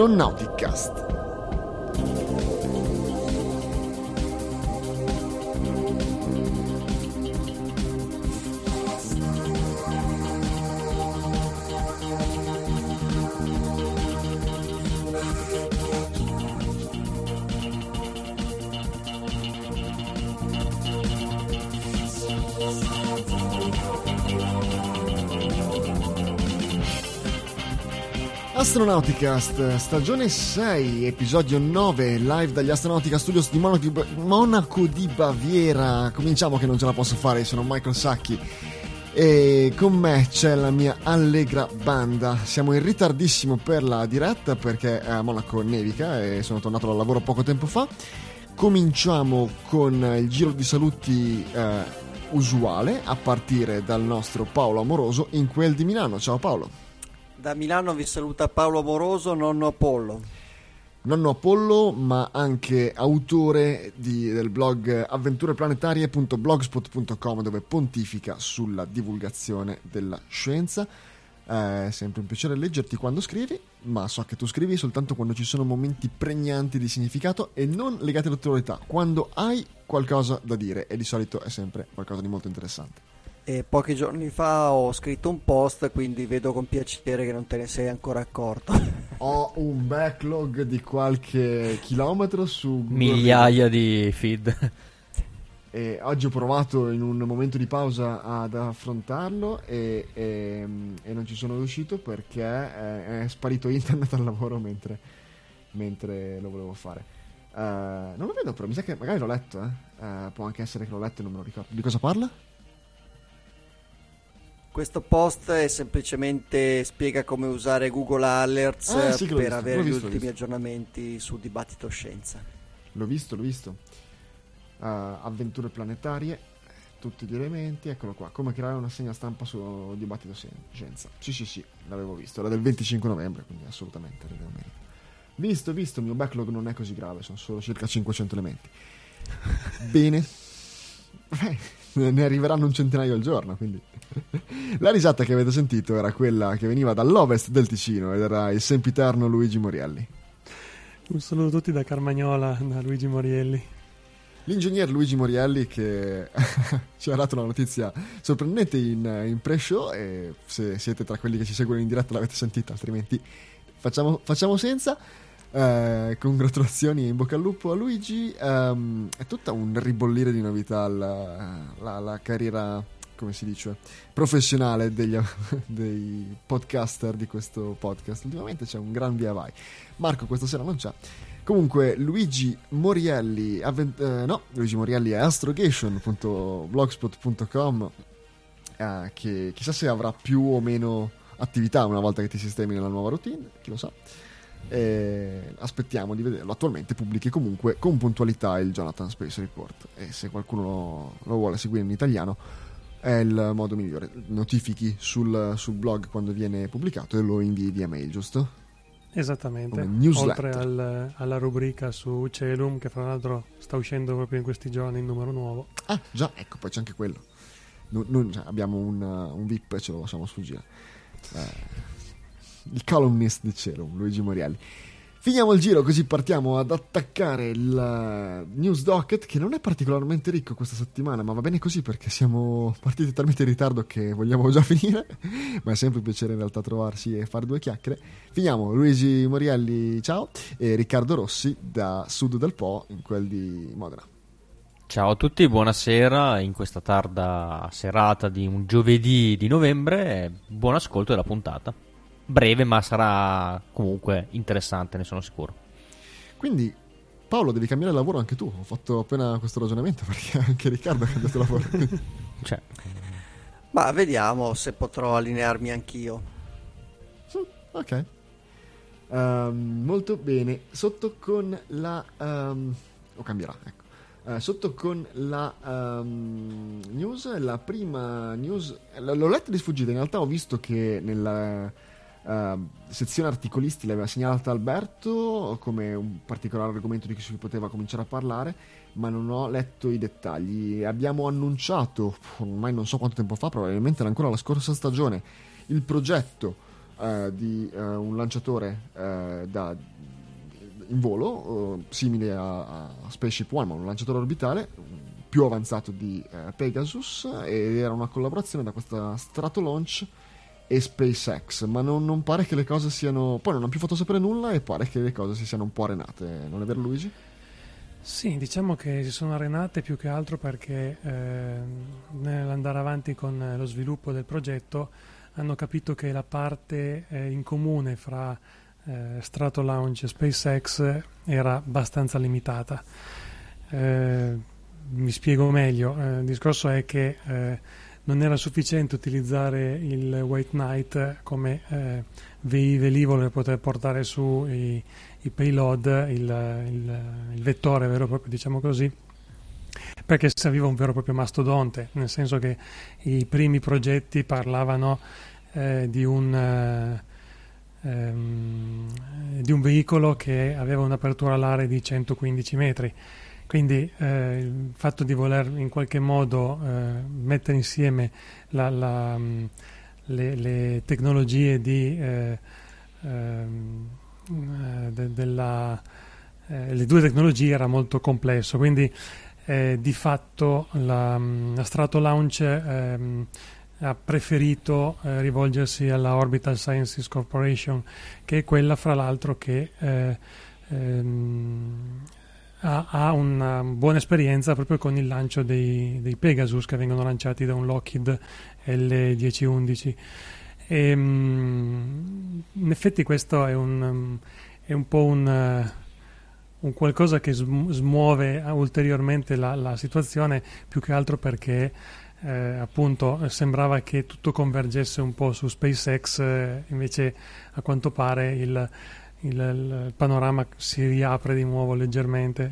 Astronauticast. Astronauticast, stagione 6, episodio 9, live dagli Astronautica Studios di Monaco di Baviera. Cominciamo che non ce la posso fare, sono Michael Sacchi e con me c'è la mia allegra banda. Siamo in ritardissimo per la diretta perché a Monaco nevica e sono tornato dal lavoro poco tempo fa. Cominciamo con il giro di saluti usuale a partire dal nostro Paolo Amoroso in quel di Milano. Ciao Paolo. Da Milano vi saluta Paolo Amoroso, nonno Apollo. Nonno Apollo, ma anche autore del blog avventureplanetarie.blogspot.com, dove pontifica sulla divulgazione della scienza. È sempre un piacere leggerti quando scrivi, ma so che tu scrivi soltanto quando ci sono momenti pregnanti di significato e non legati all'attualità, quando hai qualcosa da dire, e di solito è sempre qualcosa di molto interessante. E pochi giorni fa ho scritto un post, quindi vedo con piacere che non te ne sei ancora accorto. Ho un backlog di qualche chilometro su Google migliaia di feed. E oggi ho provato in un momento di pausa ad affrontarlo e non ci sono riuscito perché è sparito internet al lavoro mentre lo volevo fare. Non lo vedo, però mi sa che magari l'ho letto. Può anche essere che l'ho letto e non me lo ricordo. Di cosa parla? Questo post è semplicemente spiega come usare Google Alerts per avere gli ultimi aggiornamenti su Dibattito Scienza. L'ho visto. Avventure planetarie, tutti gli elementi, eccolo qua. Come creare una segna stampa su Dibattito Scienza. Sì, l'avevo visto. Era del 25 novembre, quindi assolutamente. Visto, il mio backlog non è così grave, sono solo circa 500 elementi. Bene. Ne arriveranno un centinaio al giorno, quindi la risata che avete sentito era quella che veniva dall'ovest del Ticino ed era il sempiterno Luigi Morielli. Un saluto a tutti da Carmagnola, da Luigi Morielli. L'ingegner Luigi Morielli che ci ha dato una notizia sorprendente in pre-show, e se siete tra quelli che ci seguono in diretta l'avete sentita, altrimenti facciamo senza. Congratulazioni e in bocca al lupo a Luigi. È tutta un ribollire di novità la carriera, come si dice, professionale dei podcaster di questo podcast. Ultimamente c'è un gran via vai. Marco questa sera non c'è. Comunque Luigi Morielli Luigi Morielli è astrogation.blogspot.com, che chissà se avrà più o meno attività una volta che ti sistemi nella nuova routine, chi lo sa. Aspettiamo di vederlo. Attualmente pubblichi comunque con puntualità il Jonathan Space Report, e se qualcuno lo vuole seguire in italiano è il modo migliore. Notifichi sul blog quando viene pubblicato e lo invii via mail, giusto? Esattamente, oltre alla rubrica su Celum, che fra l'altro sta uscendo proprio in questi giorni il numero nuovo. Ah già, ecco, poi c'è anche quello. Abbiamo un VIP, ce lo lasciamo sfuggire. Il columnist di Celum, Luigi Morielli. Finiamo il giro, così partiamo ad attaccare il news docket, che non è particolarmente ricco questa settimana, ma va bene così perché siamo partiti talmente in ritardo che vogliamo già finire, ma è sempre un piacere in realtà trovarsi e fare due chiacchiere. Finiamo, Luigi Morielli, ciao, e Riccardo Rossi da Sud del Po, in quel di Modena. Ciao a tutti, buonasera in questa tarda serata di un giovedì di novembre. Buon ascolto della puntata. Breve, ma sarà comunque interessante, ne sono sicuro. Quindi Paolo, devi cambiare lavoro anche tu. Ho fatto appena questo ragionamento perché anche Riccardo ha cambiato lavoro. Ma vediamo se potrò allinearmi anch'io. Ok. Molto bene. Sotto con la o cambierà, ecco. Sotto con la news, la prima news l'ho letta di sfuggita. In realtà ho visto che nella sezione articolisti l'aveva segnalata Alberto come un particolare argomento di cui si poteva cominciare a parlare, ma non ho letto i dettagli. Abbiamo annunciato ormai non so quanto tempo fa, probabilmente era ancora la scorsa stagione, il progetto di un lanciatore in volo simile a Spaceship One, ma un lanciatore orbitale più avanzato di Pegasus, ed era una collaborazione da questa Stratolaunch e SpaceX, ma non pare che le cose siano, poi non hanno più fatto sapere nulla e pare che le cose si siano un po' arenate, non è vero Luigi? Sì, diciamo che si sono arenate più che altro perché nell'andare avanti con lo sviluppo del progetto hanno capito che la parte in comune fra Stratolaunch e SpaceX era abbastanza limitata. Mi spiego meglio, il discorso è che non era sufficiente utilizzare il White Knight come velivolo per poter portare su i payload, il vettore vero e proprio, diciamo così, perché serviva un vero e proprio mastodonte, nel senso che i primi progetti parlavano di un veicolo che aveva un'apertura alare di 115 metri. Quindi il fatto di voler in qualche modo mettere insieme le tecnologie le due tecnologie era molto complesso, quindi di fatto la Stratolaunch ha preferito rivolgersi alla Orbital Sciences Corporation, che è quella fra l'altro che ha una buona esperienza proprio con il lancio dei Pegasus, che vengono lanciati da un Lockheed L1011. In effetti questo è un po' un qualcosa che smuove ulteriormente la situazione, più che altro perché appunto sembrava che tutto convergesse un po' su SpaceX, invece a quanto pare il panorama si riapre di nuovo leggermente.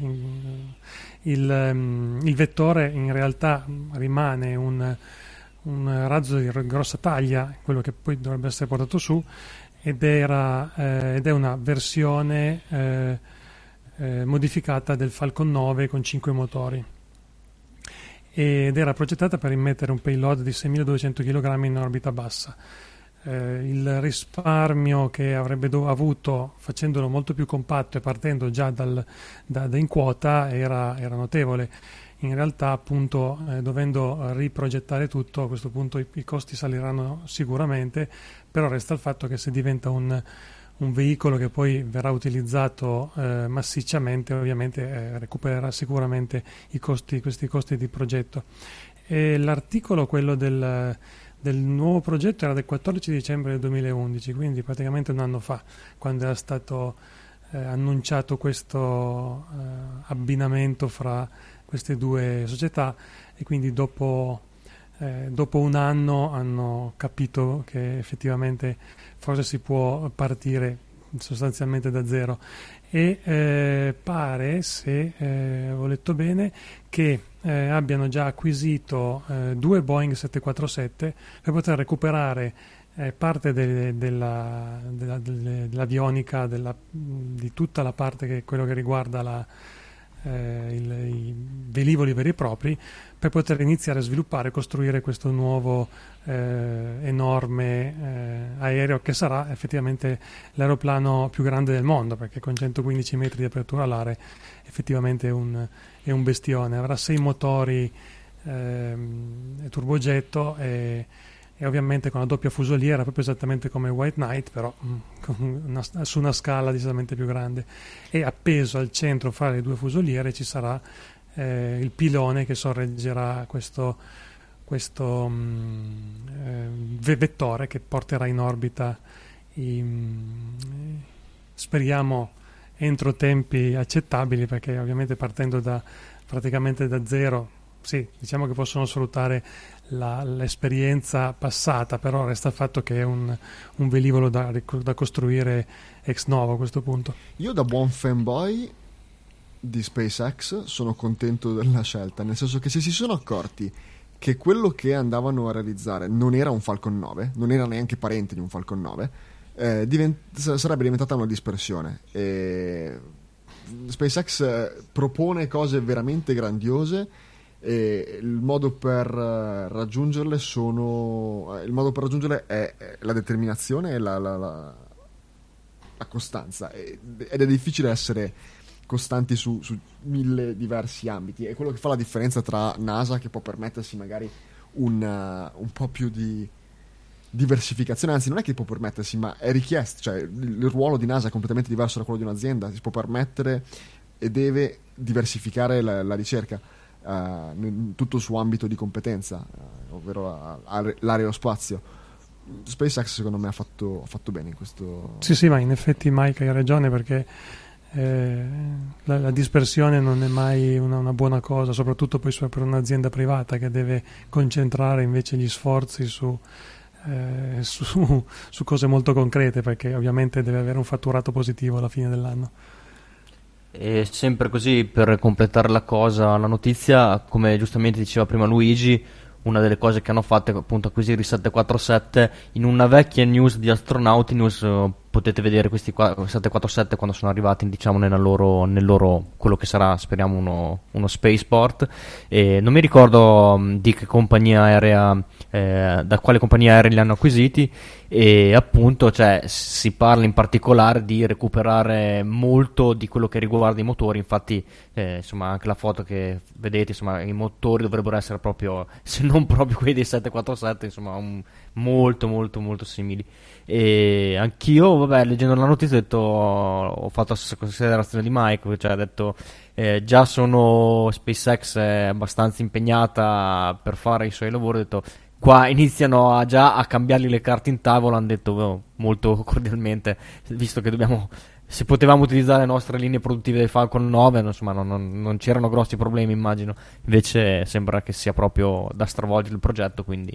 Il vettore in realtà rimane un razzo di grossa taglia, quello che poi dovrebbe essere portato su, ed è una versione modificata del Falcon 9 con 5 motori, ed era progettata per immettere un payload di 6.200 kg in orbita bassa. Il risparmio che avrebbe avuto facendolo molto più compatto e partendo già da in quota era notevole. In realtà, appunto, dovendo riprogettare tutto, a questo punto i costi saliranno sicuramente, però resta il fatto che se diventa un veicolo che poi verrà utilizzato massicciamente, ovviamente recupererà sicuramente questi costi di progetto. E l'articolo, quello del nuovo progetto, era del 14 dicembre del 2011, quindi praticamente un anno fa, quando era stato annunciato questo abbinamento fra queste due società, e quindi dopo un anno hanno capito che effettivamente forse si può partire sostanzialmente da zero, e pare, se ho letto bene, che abbiano già acquisito 2 Boeing 747 per poter recuperare parte dell'avionica, di tutta la parte che quello che riguarda i velivoli veri e propri, per poter iniziare a sviluppare e costruire questo nuovo enorme aereo, che sarà effettivamente l'aeroplano più grande del mondo, perché con 115 metri di apertura alare effettivamente è un bestione. Avrà 6 motori turbogetto e ovviamente con la doppia fusoliera, proprio esattamente come White Knight, però su una scala decisamente più grande, e appeso al centro fra le due fusoliere ci sarà il pilone che sorreggerà questo vettore che porterà in orbita speriamo entro tempi accettabili, perché ovviamente partendo praticamente da zero, sì, diciamo che possono sfruttare l'esperienza passata, però resta il fatto che è un velivolo da costruire ex novo a questo punto. Io, da buon fanboy di SpaceX, sono contento della scelta, nel senso che se si sono accorti che quello che andavano a realizzare non era un Falcon 9, non era neanche parente di un Falcon 9, sarebbe diventata una dispersione. SpaceX propone cose veramente grandiose, e il modo per raggiungerle è la determinazione e la costanza, ed è difficile essere costanti su 1000 diversi ambiti. È quello che fa la differenza tra NASA, che può permettersi magari un po' più di diversificazione, anzi non è che può permettersi, ma è richiesto, cioè il ruolo di NASA è completamente diverso da quello di un'azienda, si può permettere e deve diversificare la ricerca in tutto il suo ambito di competenza, ovvero l'aerospazio. SpaceX secondo me ha fatto bene in questo. Sì, ma in effetti Mike hai ragione, perché la dispersione non è mai una buona cosa, soprattutto poi per un'azienda privata che deve concentrare invece gli sforzi su cose molto concrete, perché ovviamente deve avere un fatturato positivo alla fine dell'anno. E sempre così, per completare la notizia, come giustamente diceva prima Luigi, una delle cose che hanno fatto è appunto acquisire i 747. In una vecchia news di Astronauti News potete vedere questi 747 quando sono arrivati, diciamo, nel loro quello che sarà, speriamo, uno spaceport. E non mi ricordo di che compagnia aerea, da quale compagnia aerea li hanno acquisiti, e appunto, cioè, si parla in particolare di recuperare molto di quello che riguarda i motori. Infatti insomma, anche la foto che vedete, insomma, i motori dovrebbero essere proprio, se non proprio quelli dei 747, insomma, molto molto molto simili. E anch'io, vabbè, leggendo la notizia ho fatto la stessa considerazione di Mike, cioè ha detto già SpaceX è abbastanza impegnata per fare i suoi lavori, ho detto qua iniziano già a cambiargli le carte in tavola. Hanno detto molto cordialmente, visto che se potevamo utilizzare le nostre linee produttive del Falcon 9, insomma, non c'erano grossi problemi, immagino. Invece sembra che sia proprio da stravolgere il progetto, quindi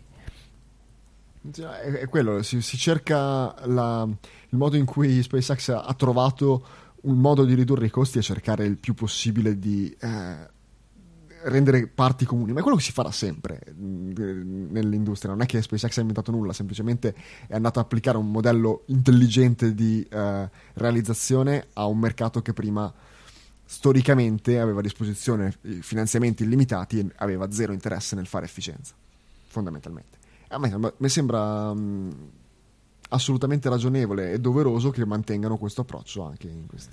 è quello, si cerca il modo in cui SpaceX ha trovato un modo di ridurre i costi e cercare il più possibile di rendere parti comuni, ma è quello che si farà sempre nell'industria. Non è che SpaceX ha inventato nulla, semplicemente è andato a applicare un modello intelligente di realizzazione a un mercato che prima storicamente aveva a disposizione finanziamenti illimitati e aveva zero interesse nel fare efficienza, fondamentalmente. A me sembra assolutamente ragionevole e doveroso che mantengano questo approccio anche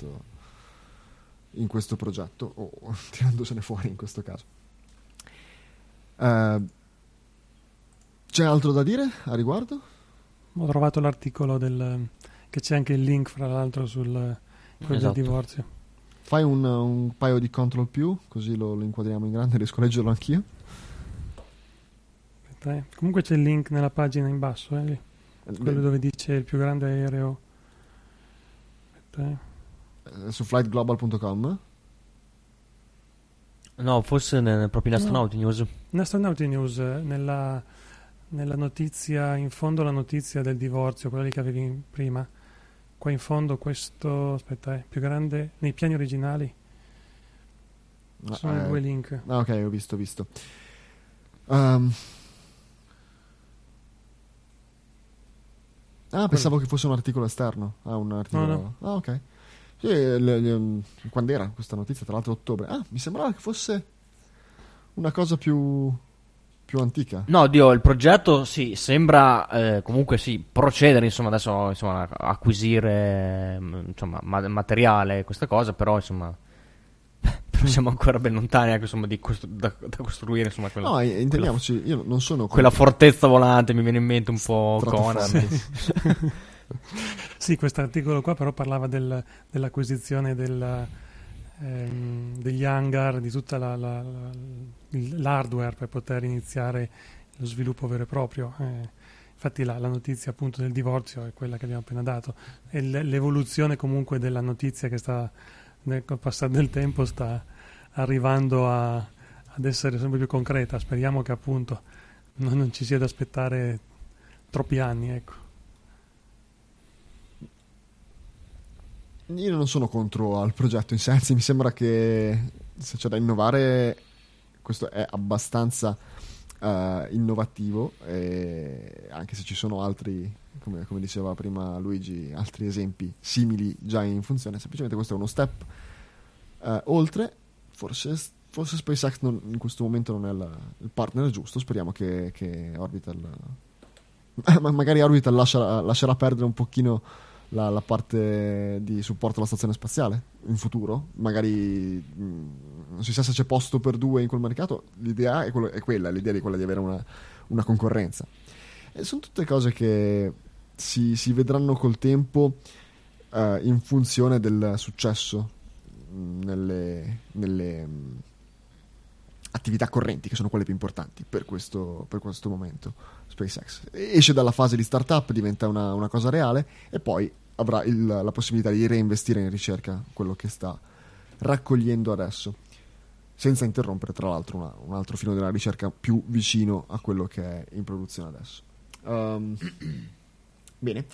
in questo progetto, o tirandosene fuori in questo caso. C'è altro da dire a riguardo? Ho trovato l'articolo che c'è anche il link, fra l'altro, sul del divorzio. Fai un paio di control più, così lo inquadriamo in grande, riesco a leggerlo anch'io. Comunque c'è il link nella pagina in basso, lì. Quello dove dice il più grande aereo. Su flightglobal.com? No, forse proprio in Astronauti News. In Astronauti News, nella notizia, in fondo la notizia del divorzio, quella lì che avevi prima. Qua in fondo questo, più grande, nei piani originali. Sono due link. Ok, ho visto. Pensavo che fosse un articolo esterno. Un articolo. No. Ok. Sì, quando era questa notizia? Tra l'altro ottobre. Mi sembrava che fosse una cosa più antica. No, il progetto sì, sembra comunque sì, procedere, insomma, adesso, insomma, acquisire, insomma, materiale, questa cosa, però insomma siamo ancora ben lontani, insomma, da costruire, insomma, quella. No, intendiamoci, io non sono quella fortezza volante, mi viene in mente un po' Conan. Sì, questo articolo qua però parlava dell'acquisizione degli hangar, di tutta l'hardware per poter iniziare lo sviluppo vero e proprio. Infatti la notizia appunto del divorzio è quella che abbiamo appena dato, e l'evoluzione comunque della notizia che col passare del tempo sta arrivando ad essere sempre più concreta. Speriamo che appunto non ci sia da aspettare troppi anni, ecco. Io non sono contro al progetto in sé, anzi mi sembra che se c'è da innovare questo è abbastanza innovativo, anche se ci sono altri, come diceva prima Luigi, altri esempi simili già in funzione. Semplicemente questo è uno step oltre, forse forse SpaceX in questo momento non è il partner giusto. Speriamo che Orbital magari Orbital lascerà perdere un pochino la parte di supporto alla stazione spaziale in futuro. Magari non si sa se c'è posto per due in quel mercato. L'idea è quella l'idea di quella di avere una concorrenza, e sono tutte cose che si vedranno col tempo, in funzione del successo nelle attività correnti, che sono quelle più importanti per questo momento. SpaceX esce dalla fase di startup, diventa una cosa reale, e poi avrà la possibilità di reinvestire in ricerca quello che sta raccogliendo adesso, senza interrompere tra l'altro un altro filo della ricerca più vicino a quello che è in produzione adesso. Bene,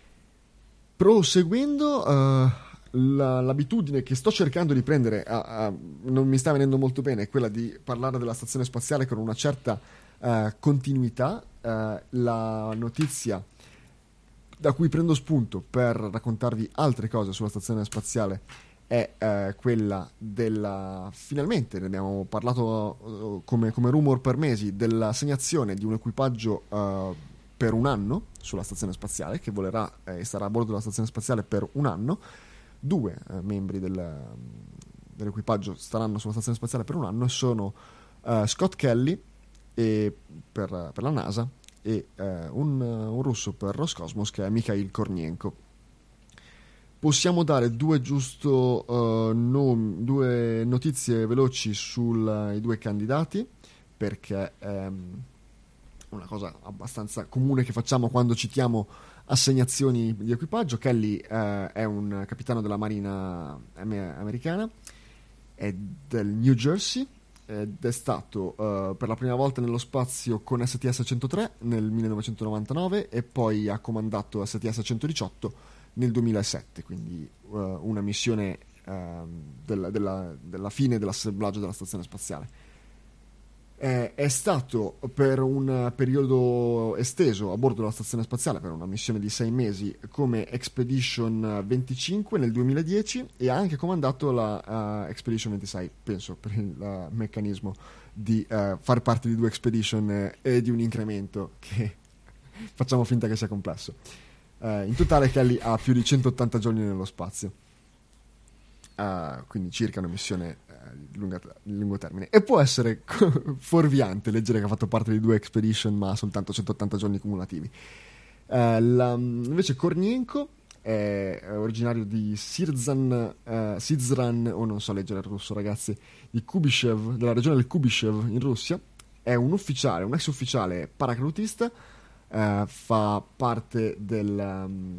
proseguendo, l'abitudine che sto cercando di prendere non mi sta venendo molto bene, è quella di parlare della stazione spaziale con una certa continuità. La notizia da cui prendo spunto per raccontarvi altre cose sulla stazione spaziale è quella finalmente ne abbiamo parlato come rumor per mesi, dell'assegnazione di un equipaggio per un anno sulla stazione spaziale, che volerà e sarà a bordo della stazione spaziale per un anno. 2 membri dell'equipaggio staranno sulla stazione spaziale per un anno, e sono Scott Kelly per la NASA e un russo per Roscosmos, che è Mikhail Kornienko. Possiamo dare due notizie veloci sui 2 candidati, perché è una cosa abbastanza comune che facciamo quando citiamo assegnazioni di equipaggio. Kelly è un capitano della Marina americana, è del New Jersey, ed è stato per la prima volta nello spazio con STS-103 nel 1999, e poi ha comandato STS-118 nel 2007, quindi una missione della fine dell'assemblaggio della stazione spaziale. È stato per un periodo esteso a bordo della stazione spaziale per una missione di 6 mesi come Expedition 25 nel 2010, e ha anche comandato la Expedition 26, penso per il meccanismo di fare parte di 2 Expedition e di un incremento che facciamo finta che sia complesso. In totale Kelly ha più di 180 giorni nello spazio, quindi circa una missione di lungo termine, e può essere fuorviante leggere che ha fatto parte di 2 Expedition ma soltanto 180 giorni cumulativi. Invece Kornienko è originario di Sizran, o non so leggere il russo ragazzi, di Kubyshev, della regione del Kubyshev in Russia. È un ex ufficiale paracadutista, fa parte del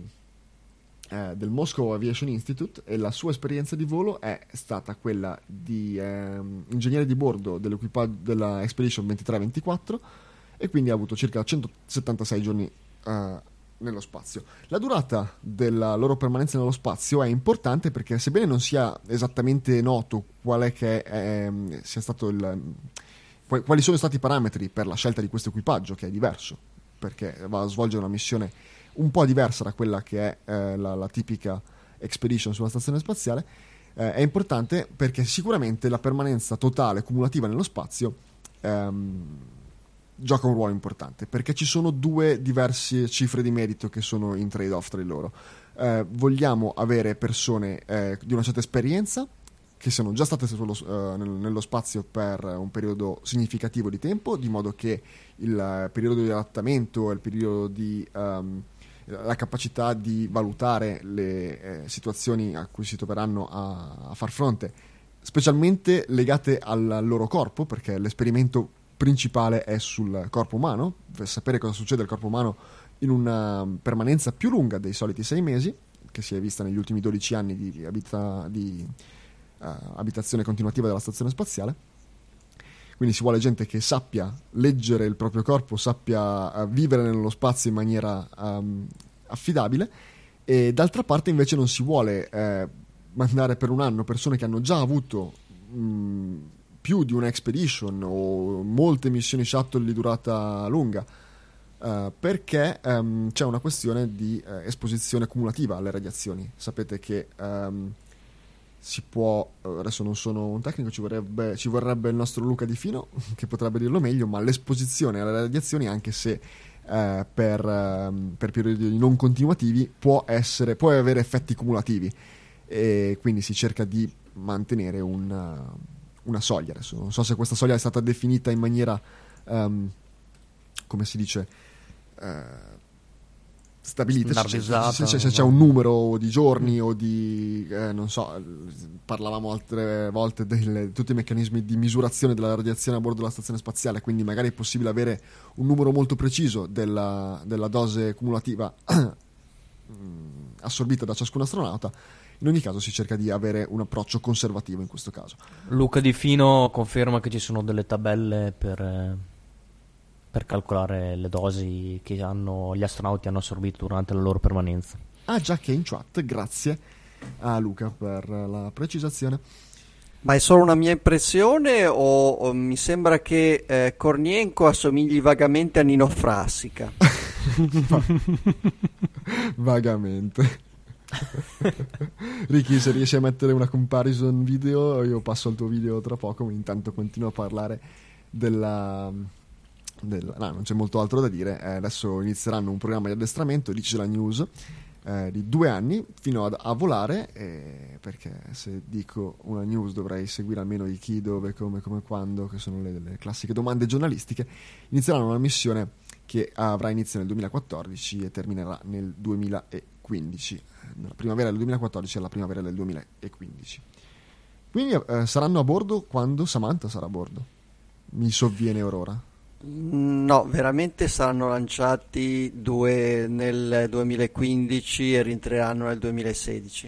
Moscow Aviation Institute, e la sua esperienza di volo è stata quella di ingegnere di bordo dell'equipaggio della Expedition 23-24, e quindi ha avuto circa 176 giorni nello spazio. La durata della loro permanenza nello spazio è importante, perché sebbene non sia esattamente noto qual è che sia stato quali sono stati i parametri per la scelta di questo equipaggio, che è diverso perché va a svolgere una missione un po' diversa da quella che è la tipica expedition sulla stazione spaziale, è importante perché sicuramente la permanenza totale cumulativa nello spazio gioca un ruolo importante, perché ci sono 2 diverse cifre di merito che sono in trade-off tra di loro. Vogliamo avere persone di una certa esperienza, che siano già state nello spazio per un periodo significativo di tempo, di modo che il periodo di adattamento e il periodo di la capacità di valutare le situazioni a cui si troveranno a far fronte, specialmente legate al loro corpo, perché l'esperimento principale è sul corpo umano, per sapere cosa succede al corpo umano in una permanenza più lunga dei soliti 6 mesi, che si è vista negli ultimi 12 anni di abitazione continuativa della stazione spaziale. Quindi si vuole gente che sappia leggere il proprio corpo, sappia vivere nello spazio in maniera affidabile, e d'altra parte invece non si vuole mandare per un anno persone che hanno già avuto più di una expedition o molte missioni shuttle di durata lunga, perché c'è una questione di esposizione cumulativa alle radiazioni. Sapete che si può, adesso non sono un tecnico, ci vorrebbe il nostro Luca Di Fino che potrebbe dirlo meglio, ma l'esposizione alle radiazioni, anche se per periodi non continuativi, può avere effetti cumulativi, e quindi si cerca di mantenere una soglia. Adesso non so se questa soglia è stata definita in maniera come si dice, stabilita, se c'è un numero di giorni o di non so, parlavamo altre volte di tutti i meccanismi di misurazione della radiazione a bordo della stazione spaziale, quindi magari è possibile avere un numero molto preciso della dose cumulativa assorbita da ciascun astronauta. In ogni caso si cerca di avere un approccio conservativo in questo caso. Luca Di Fino conferma che ci sono delle tabelle per calcolare le dosi che gli astronauti hanno assorbito durante la loro permanenza. Ah, già che in chat, grazie a Luca per la precisazione. Ma è solo una mia impressione o mi sembra che Kornienko assomigli vagamente a Nino Frassica? Vagamente. Ricky, se riesci a mettere una comparison video, io passo al tuo video tra poco, intanto continuo a parlare no, non c'è molto altro da dire. Adesso inizieranno un programma di addestramento, dice la news, di 2 anni fino a volare, perché se dico una news dovrei seguire almeno i chi, dove, come, quando, che sono le classiche domande giornalistiche. Inizieranno una missione che avrà inizio nel 2014 e terminerà nel 2015, nella primavera del 2014 alla primavera del 2015. Quindi saranno a bordo quando Samantha sarà a bordo, mi sovviene Aurora. No, veramente saranno lanciati 2 nel 2015 e rientreranno nel 2016.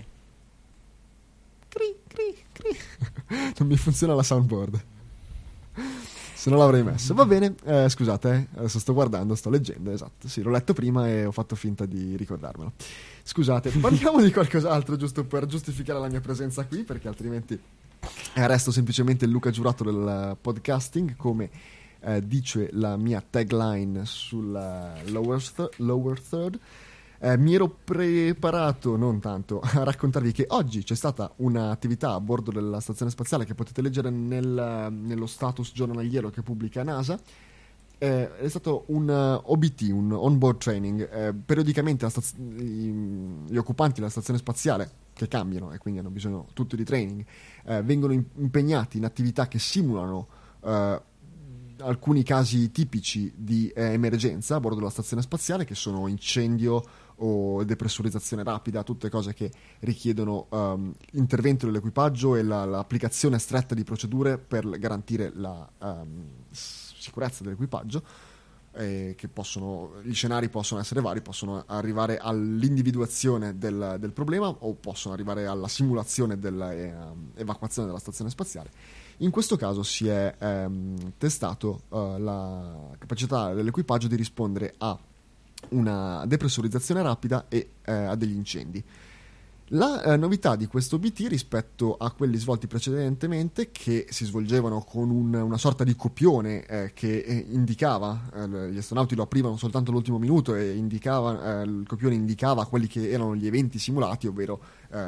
Non mi funziona la soundboard, se non l'avrei messo. Va bene, scusate, adesso sto leggendo, esatto, sì, l'ho letto prima e ho fatto finta di ricordarmelo. Scusate, parliamo di qualcos'altro, giusto per giustificare la mia presenza qui, perché altrimenti resto semplicemente il Luca Giurato del podcasting, come dice la mia tagline sulla lower third. Mi ero preparato non tanto a raccontarvi che oggi c'è stata un'attività a bordo della stazione spaziale che potete leggere nello status giornaliero che pubblica NASA. È stato un OBT, un on-board training. Periodicamente gli occupanti della stazione spaziale, che cambiano e quindi hanno bisogno tutti di training, vengono impegnati in attività che simulano alcuni casi tipici di emergenza a bordo della stazione spaziale, che sono incendio o depressurizzazione rapida, tutte cose che richiedono intervento dell'equipaggio e l'applicazione stretta di procedure per garantire la sicurezza dell'equipaggio. Gli scenari possono essere vari, possono arrivare all'individuazione del problema o possono arrivare alla simulazione dell'evacuazione della stazione spaziale. In questo caso si è testato la capacità dell'equipaggio di rispondere a una depressurizzazione rapida e a degli incendi. La novità di questo BT rispetto a quelli svolti precedentemente, che si svolgevano con una sorta di copione che indicava, gli astronauti lo aprivano soltanto all'ultimo minuto e il copione indicava quelli che erano gli eventi simulati, ovvero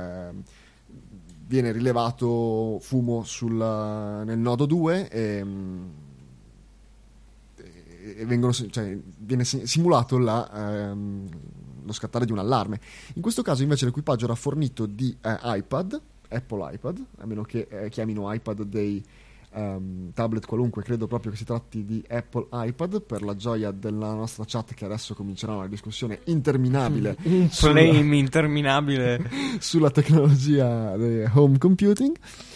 viene rilevato fumo nel nodo 2 e viene simulato lo scattare di un allarme. In questo caso invece l'equipaggio era fornito di Apple iPad, a meno che chiamino iPad dei tablet qualunque. Credo proprio che si tratti di Apple iPad, per la gioia della nostra chat, che adesso comincerà una discussione interminabile interminabile sulla tecnologia del home computing.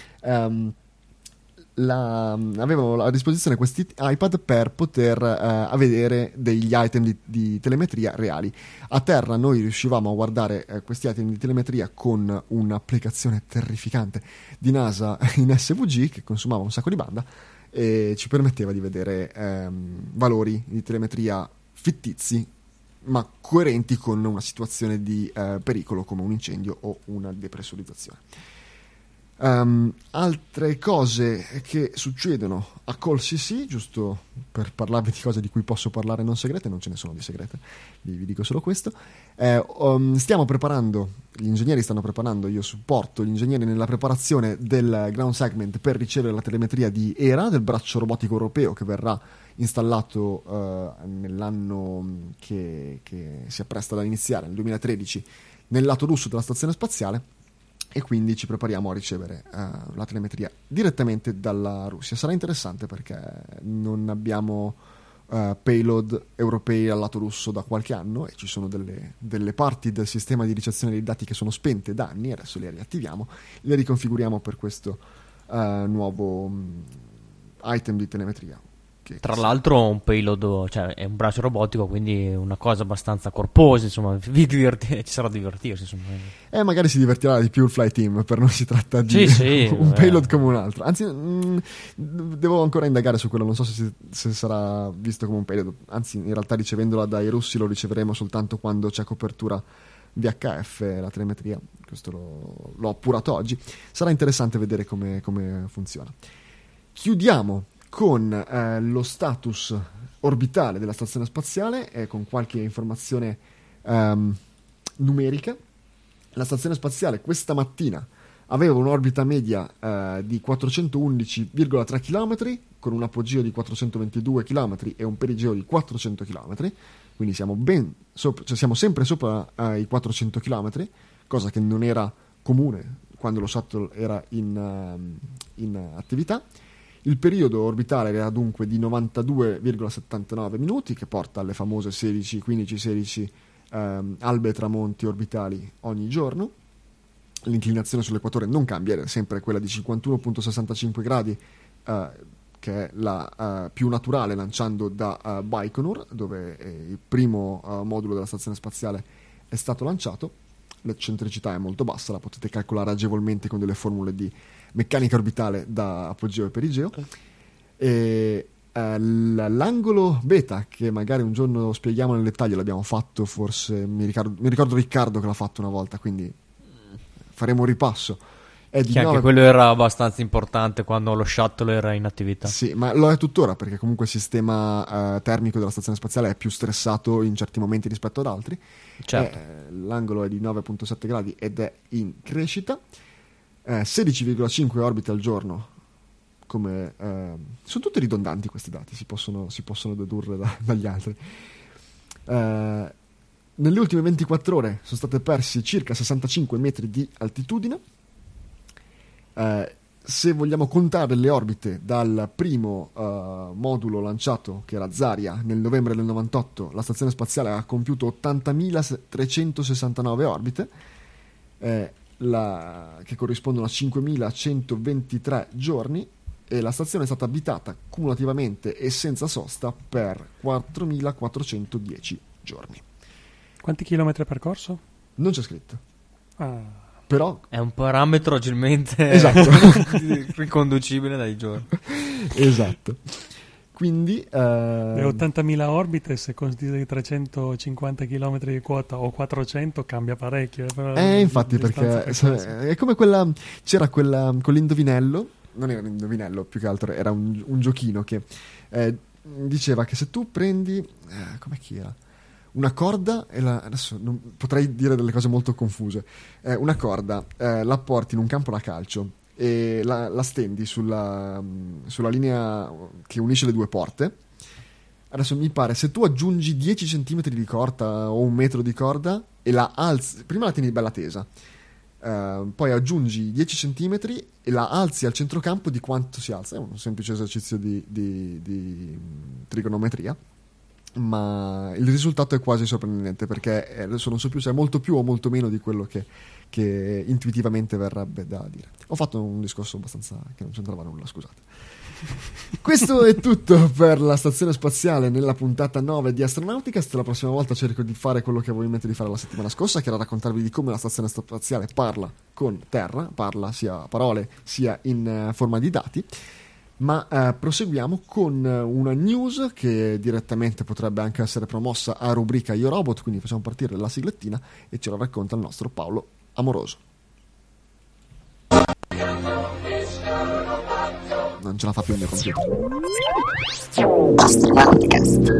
Avevano a disposizione questi iPad per poter vedere degli item di telemetria reali. A terra noi riuscivamo a guardare questi item di telemetria con un'applicazione terrificante di NASA in SVG che consumava un sacco di banda e ci permetteva di vedere valori di telemetria fittizi ma coerenti con una situazione di pericolo come un incendio o una depressurizzazione. Altre cose che succedono a CallCC, giusto per parlarvi di cose di cui posso parlare non segrete, non ce ne sono di segrete, vi dico solo questo. Stiamo preparando gli ingegneri stanno preparando, io supporto gli ingegneri nella preparazione del ground segment per ricevere la telemetria di ERA, del braccio robotico europeo che verrà installato nell'anno che si appresta ad iniziare, nel 2013, nel lato russo della stazione spaziale, e quindi ci prepariamo a ricevere la telemetria direttamente dalla Russia. Sarà interessante perché non abbiamo payload europei al lato russo da qualche anno e ci sono delle parti del sistema di ricezione dei dati che sono spente da anni, adesso le riattiviamo, le riconfiguriamo per questo nuovo item di telemetria. Tra l'altro un payload, cioè è un braccio robotico, quindi una cosa abbastanza corposa, insomma, ci sarà da divertirsi, insomma. Magari si divertirà di più il fly team, per noi si tratta di un payload come un altro. Anzi, devo ancora indagare su quello, non so se sarà visto come un payload, anzi in realtà ricevendola dai russi lo riceveremo soltanto quando c'è copertura VHF, la telemetria, questo l'ho appurato oggi. Sarà interessante vedere come funziona. Chiudiamo con lo status orbitale della stazione spaziale e con qualche informazione numerica. La stazione spaziale questa mattina aveva un'orbita media di 411,3 km con un apogeo di 422 km e un perigeo di 400 km, quindi siamo siamo sempre sopra i 400 km, cosa che non era comune quando lo shuttle era in attività. Il periodo orbitale era dunque di 92,79 minuti, che porta alle famose 15-16 albe e tramonti orbitali ogni giorno. L'inclinazione sull'equatore non cambia, è sempre quella di 51,65 gradi, che è la più naturale, lanciando da Baikonur, dove il primo modulo della stazione spaziale è stato lanciato. L'eccentricità è molto bassa, la potete calcolare agevolmente con delle formule di meccanica orbitale da apogeo e perigeo. E l'angolo beta, che magari un giorno spieghiamo nel dettaglio, l'abbiamo fatto forse, mi ricordo Riccardo che l'ha fatto una volta, quindi faremo un ripasso. Anche quello era abbastanza importante quando lo shuttle era in attività. Sì, ma lo è tuttora, perché comunque il sistema termico della stazione spaziale è più stressato in certi momenti rispetto ad altri. Certo. L'angolo è di 9,7 gradi ed è in crescita. 16,5 orbite al giorno, come sono tutti ridondanti questi dati, si possono dedurre dagli altri. Nelle ultime 24 ore sono state persi circa 65 metri di altitudine. Se vogliamo contare le orbite dal primo modulo lanciato, che era Zarya, nel novembre del 98, la stazione spaziale ha compiuto 80.369 orbite, che corrispondono a 5.123 giorni, e la stazione è stata abitata cumulativamente e senza sosta per 4.410 giorni. Quanti chilometri percorso? Non c'è scritto. Però è un parametro agilmente esatto. riconducibile dai giorni. Esatto. Quindi le 80.000 orbite, se consideri 350 km di quota o 400, cambia parecchio. Infatti, perché è come c'era quell'indovinello, non era un indovinello, più che altro era un giochino che diceva che se tu prendi come chi era? Una corda, adesso potrei dire delle cose molto confuse, una corda, la porti in un campo da calcio e la stendi sulla linea che unisce le due porte. Adesso mi pare, se tu aggiungi 10 cm di corda o 1 metro di corda e la alzi, prima la tieni bella tesa, poi aggiungi 10 cm e la alzi al centrocampo, di quanto si alza. È un semplice esercizio di trigonometria, ma il risultato è quasi sorprendente, perché adesso non so più se è molto più o molto meno di quello che intuitivamente verrebbe da dire. Ho fatto un discorso abbastanza che non c'entrava nulla, scusate. Questo è tutto per la stazione spaziale nella puntata 9 di Astronauticast. La prossima volta cerco di fare quello che avevo in mente di fare la settimana scorsa, che era raccontarvi di come la stazione spaziale parla con Terra, parla sia a parole sia in forma di dati. Ma proseguiamo con una news che direttamente potrebbe anche essere promossa a rubrica Io Robot, quindi facciamo partire la siglettina e ce la racconta il nostro Paolo Amoroso. Non ce la fa più il mio computer.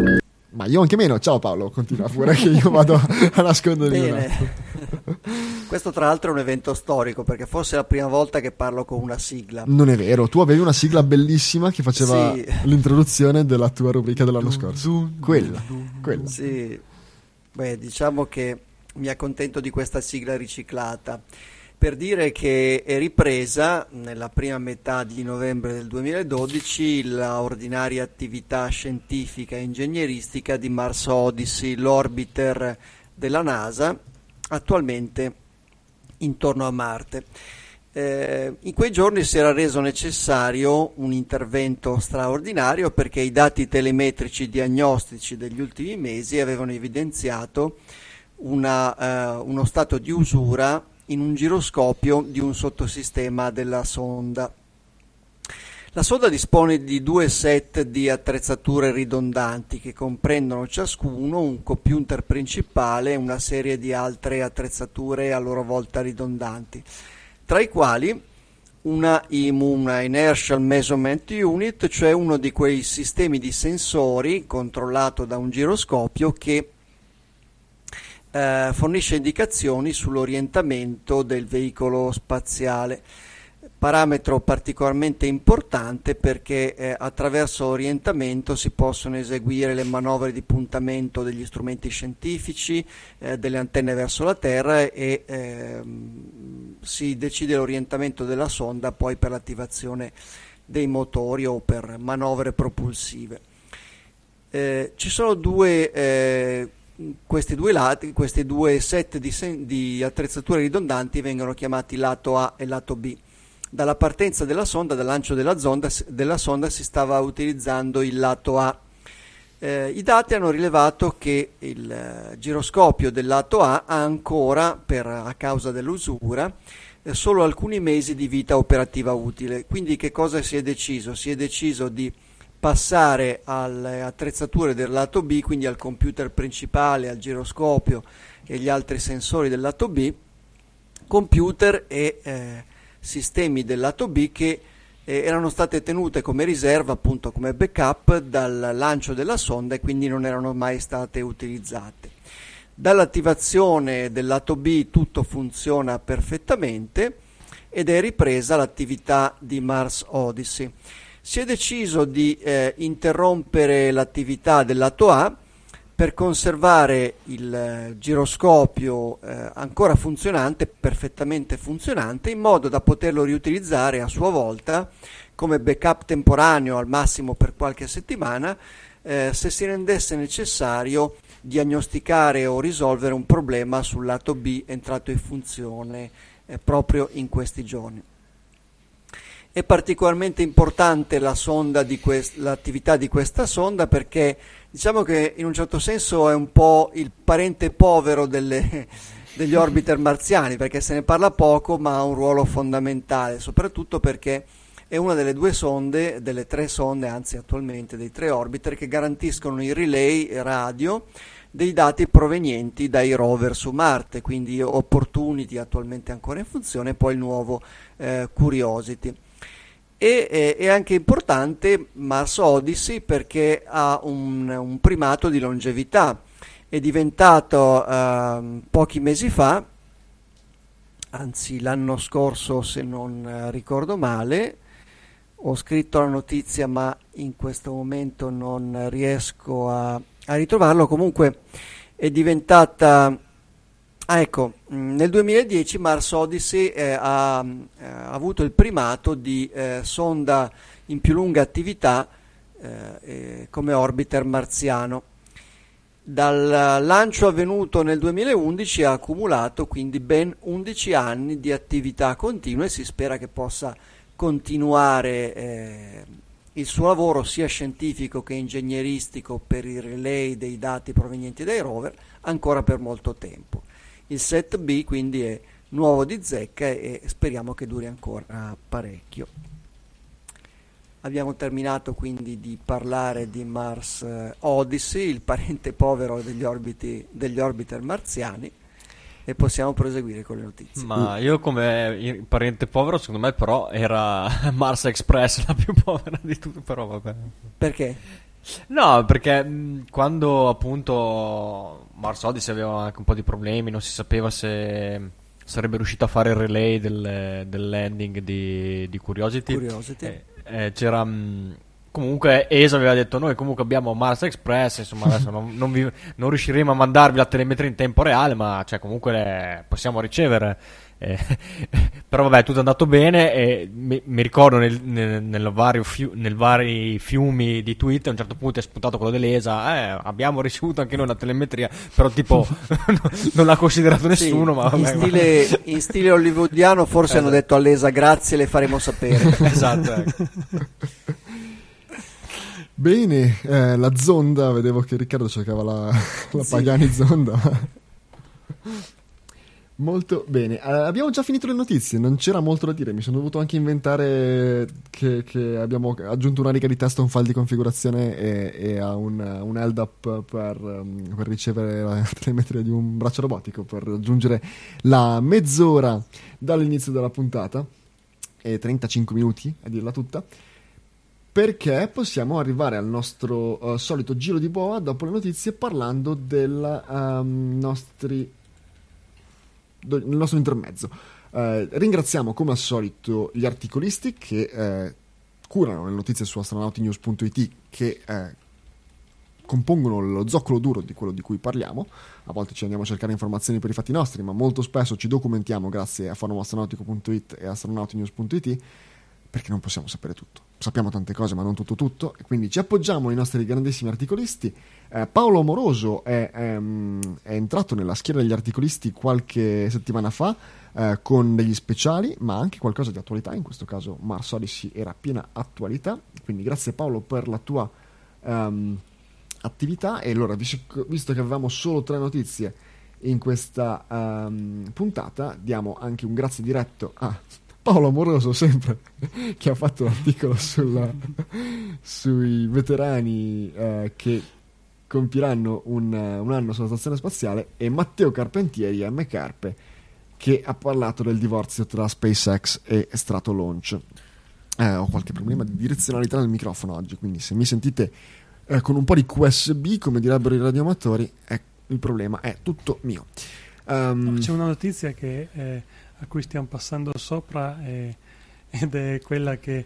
Ma io anche meno. Ciao Paolo, continua pure che io vado a nascondere il mio. Questo tra l'altro è un evento storico, perché forse è la prima volta che parlo con una sigla. Non è vero, tu avevi una sigla bellissima che faceva l'introduzione della tua rubrica dell'anno scorso. Quella. Sì, beh, diciamo che mi accontento di questa sigla riciclata. Per dire che è ripresa nella prima metà di novembre del 2012 la ordinaria attività scientifica e ingegneristica di Mars Odyssey, l'orbiter della NASA, attualmente intorno a Marte. In quei giorni si era reso necessario un intervento straordinario perché i dati telemetrici diagnostici degli ultimi mesi avevano evidenziato uno stato di usura in un giroscopio di un sottosistema della sonda. La sonda dispone di 2 set di attrezzature ridondanti che comprendono ciascuno un computer principale e una serie di altre attrezzature a loro volta ridondanti, tra i quali una IMU, una Inertial Measurement Unit, cioè uno di quei sistemi di sensori controllato da un giroscopio che fornisce indicazioni sull'orientamento del veicolo spaziale. Parametro particolarmente importante perché attraverso orientamento si possono eseguire le manovre di puntamento degli strumenti scientifici, delle antenne verso la Terra e si decide l'orientamento della sonda poi per l'attivazione dei motori o per manovre propulsive. Ci sono questi due set di attrezzature ridondanti vengono chiamati lato A e lato B. Dalla partenza della sonda, dal lancio della sonda si stava utilizzando il lato A. I dati hanno rilevato che il giroscopio del lato A ha ancora, a causa dell'usura, solo alcuni mesi di vita operativa utile. Quindi che cosa si è deciso? Si è deciso di passare alle attrezzature del lato B, quindi al computer principale, al giroscopio e gli altri sensori del lato B, computer e sistemi del lato B che erano state tenute come riserva, appunto come backup dal lancio della sonda e quindi non erano mai state utilizzate. Dall'attivazione del lato B tutto funziona perfettamente ed è ripresa l'attività di Mars Odyssey. Si è deciso di interrompere l'attività del lato A per conservare il giroscopio ancora funzionante, perfettamente funzionante, in modo da poterlo riutilizzare a sua volta come backup temporaneo al massimo per qualche settimana, se si rendesse necessario diagnosticare o risolvere un problema sul lato B entrato in funzione proprio in questi giorni. È particolarmente importante l'attività di questa sonda perché diciamo che in un certo senso è un po' il parente povero degli orbiter marziani, perché se ne parla poco ma ha un ruolo fondamentale, soprattutto perché è una delle 2 sonde, delle 3 sonde, anzi attualmente dei 3 orbiter, che garantiscono il relay radio dei dati provenienti dai rover su Marte, quindi Opportunity attualmente ancora in funzione e poi il nuovo Curiosity. E è anche importante Mars Odyssey perché ha un primato di longevità. È diventato pochi mesi fa, anzi l'anno scorso se non ricordo male, ho scritto la notizia ma in questo momento non riesco a ritrovarlo, comunque è diventata... ecco, nel 2010 Mars Odyssey ha avuto il primato di sonda in più lunga attività come orbiter marziano. Dal lancio avvenuto nel 2011 ha accumulato quindi ben 11 anni di attività continua e si spera che possa continuare il suo lavoro sia scientifico che ingegneristico per il relay dei dati provenienti dai rover ancora per molto tempo. Il set B quindi è nuovo di zecca e speriamo che duri ancora parecchio. Abbiamo terminato quindi di parlare di Mars Odyssey, il parente povero degli orbiter marziani, e possiamo proseguire con le notizie. Ma io come parente povero, secondo me però era Mars Express la più povera di tutte, però vabbè. Perché? No, perché quando appunto Mars Odyssey aveva anche un po' di problemi, non si sapeva se sarebbe riuscito a fare il relay del landing di Curiosity. C'era comunque ESA aveva detto noi comunque abbiamo Mars Express, insomma adesso non riusciremo a mandarvi la telemetria in tempo reale, ma cioè comunque possiamo ricevere. Però vabbè, tutto è andato bene e mi ricordo nel vari fiumi di tweet a un certo punto è spuntato quello dell'ESA, abbiamo ricevuto anche noi una telemetria, però tipo non l'ha considerato nessuno, ma vabbè, in stile hollywoodiano forse hanno detto all'ESA grazie, le faremo sapere. Esatto, ecco. Bene, la zonda, vedevo che Riccardo cercava la Pagani zonda. Molto bene, abbiamo già finito le notizie, non c'era molto da dire, mi sono dovuto anche inventare che abbiamo aggiunto una riga di testo a un file di configurazione e a un LDAP per ricevere la telemetria di un braccio robotico, per raggiungere la mezz'ora dall'inizio della puntata e 35 minuti a dirla tutta, perché possiamo arrivare al nostro solito giro di boa dopo le notizie parlando del nostro intermezzo. Ringraziamo come al solito gli articolisti che curano le notizie su astronautinews.it, che compongono lo zoccolo duro di quello di cui parliamo. A volte ci andiamo a cercare informazioni per i fatti nostri, ma molto spesso ci documentiamo grazie a forumastronautico.it e astronautinews.it, perché non possiamo sapere tutto. Sappiamo tante cose, ma non tutto, e quindi ci appoggiamo ai nostri grandissimi articolisti. Paolo Amoroso è entrato nella schiera degli articolisti qualche settimana fa con degli speciali, ma anche qualcosa di attualità. In questo caso Mars Odyssey era piena attualità, quindi grazie Paolo per la tua attività. E allora, visto che avevamo solo 3 notizie in questa puntata, diamo anche un grazie diretto a Paolo Amoroso, sempre, che ha fatto l'articolo sui veterani che compiranno un anno sulla stazione spaziale, e Matteo Carpentieri, M. Carpe, che ha parlato del divorzio tra SpaceX e Stratolaunch. Ho qualche problema di direzionalità nel microfono oggi, quindi se mi sentite con un po' di QSB, come direbbero i radioamatori, il problema è tutto mio. C'è una notizia che a cui stiamo passando sopra ed è quella che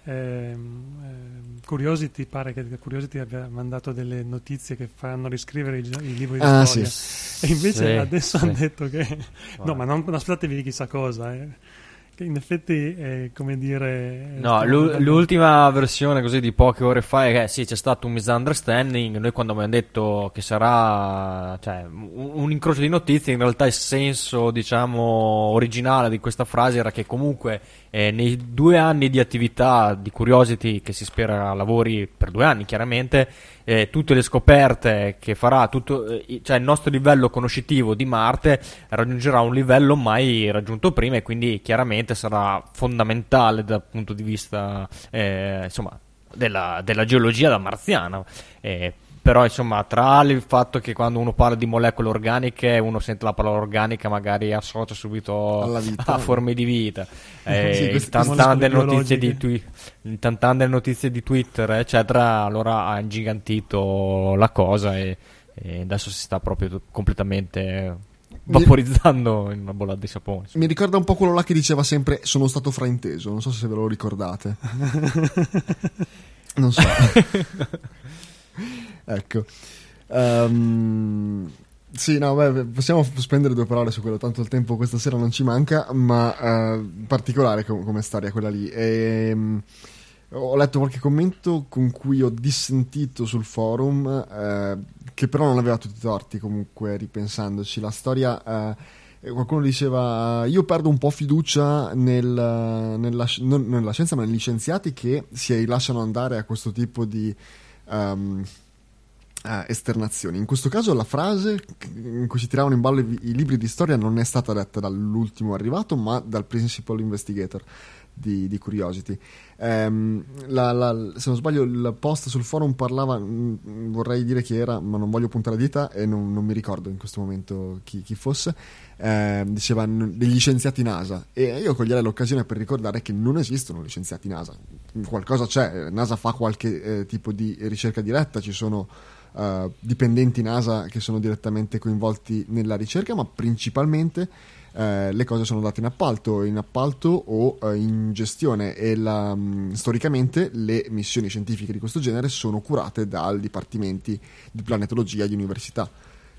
Curiosity, pare che Curiosity abbia mandato delle notizie che faranno riscrivere i libri di storia, sì. E invece adesso hanno detto che no, ma non aspettatevi chissà cosa, che in effetti come dire, no, l'ultima versione così di poche ore fa è che sì, c'è stato un misunderstanding. Noi quando abbiamo detto che sarà, cioè, un incrocio di notizie, in realtà il senso, diciamo, originale di questa frase era che comunque nei 2 anni di attività di Curiosity, che si spera lavori per 2 anni chiaramente, tutte le scoperte che farà, cioè il nostro livello conoscitivo di Marte raggiungerà un livello mai raggiunto prima, e quindi chiaramente sarà fondamentale dal punto di vista insomma della geologia da marziana. Però insomma, tra il fatto che quando uno parla di molecole organiche, uno sente la parola organica, magari associa subito a forme di vita. Il tantan delle notizie di Twitter, eccetera, allora ha ingigantito la cosa e adesso si sta proprio completamente vaporizzando in una bolla di sapone. Mi ricorda un po' quello là che diceva sempre sono stato frainteso, non so se ve lo ricordate. Non so. Ecco, sì, no, beh, possiamo spendere 2 parole su quello, tanto il tempo questa sera non ci manca, ma particolare come storia quella lì. Ho letto qualche commento con cui ho dissentito sul forum, che però non aveva tutti i torti. Comunque, ripensandoci, la storia, qualcuno diceva io perdo un po' fiducia non nella scienza ma negli scienziati che si lasciano andare a questo tipo di esternazioni. In questo caso la frase in cui si tiravano in ballo i libri di storia non è stata detta dall'ultimo arrivato, ma dal principal investigator di Curiosity. Se non sbaglio il post sul forum parlava, vorrei dire chi era, ma non voglio puntare la dita e non mi ricordo in questo momento chi fosse. Diceva degli scienziati NASA, e io coglierei l'occasione per ricordare che non esistono gli scienziati NASA. Qualcosa c'è, NASA fa qualche tipo di ricerca diretta, ci sono dipendenti NASA che sono direttamente coinvolti nella ricerca, ma principalmente le cose sono date in appalto o in gestione, e storicamente le missioni scientifiche di questo genere sono curate dai dipartimenti di planetologia di università.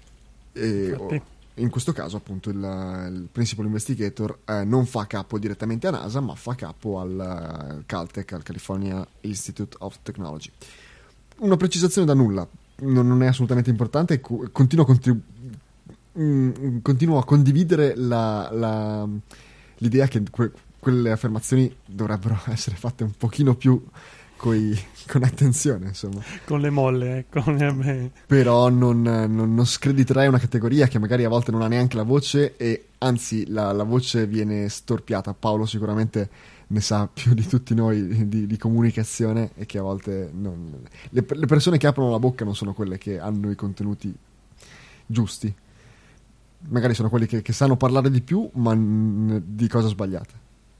In questo caso appunto il Principal Investigator non fa capo direttamente a NASA, ma fa capo al Caltech, al California Institute of Technology. Una precisazione da nulla, non è assolutamente importante. Continuo a condividere l'idea che quelle affermazioni dovrebbero essere fatte un pochino più con attenzione, insomma. Con le molle, ecco. Però non screditerei una categoria che magari a volte non ha neanche la voce, e anzi la voce viene storpiata. Paolo sicuramente ne sa più di tutti noi di comunicazione, e che a volte le persone che aprono la bocca non sono quelle che hanno i contenuti giusti. Magari sono quelli che sanno parlare di più, ma di cose sbagliate.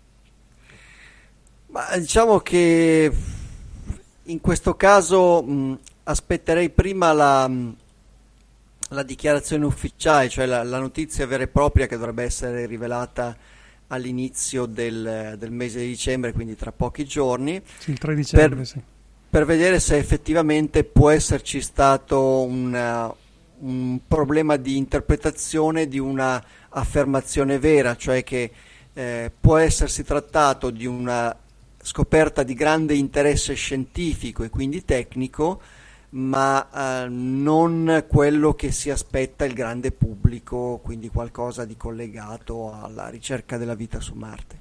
Ma diciamo che in questo caso aspetterei prima la dichiarazione ufficiale, cioè la notizia vera e propria, che dovrebbe essere rivelata all'inizio del mese di dicembre, quindi tra pochi giorni. Sì, il 3 dicembre, sì. Per vedere se effettivamente può esserci stato un problema di interpretazione di una affermazione vera, cioè che può essersi trattato di una scoperta di grande interesse scientifico e quindi tecnico, ma non quello che si aspetta il grande pubblico, quindi qualcosa di collegato alla ricerca della vita su Marte.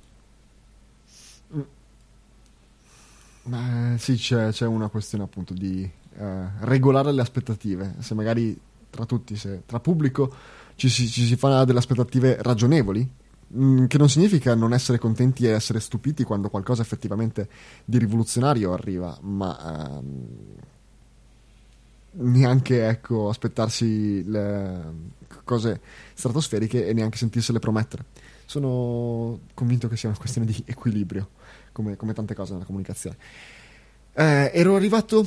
Sì, c'è una questione appunto di regolare le aspettative. Se magari tra pubblico ci si fa delle aspettative ragionevoli, che non significa non essere contenti e essere stupiti quando qualcosa effettivamente di rivoluzionario arriva, ma neanche, ecco, aspettarsi le cose stratosferiche e neanche sentirsele promettere. Sono convinto che sia una questione di equilibrio, come tante cose nella comunicazione. Ero arrivato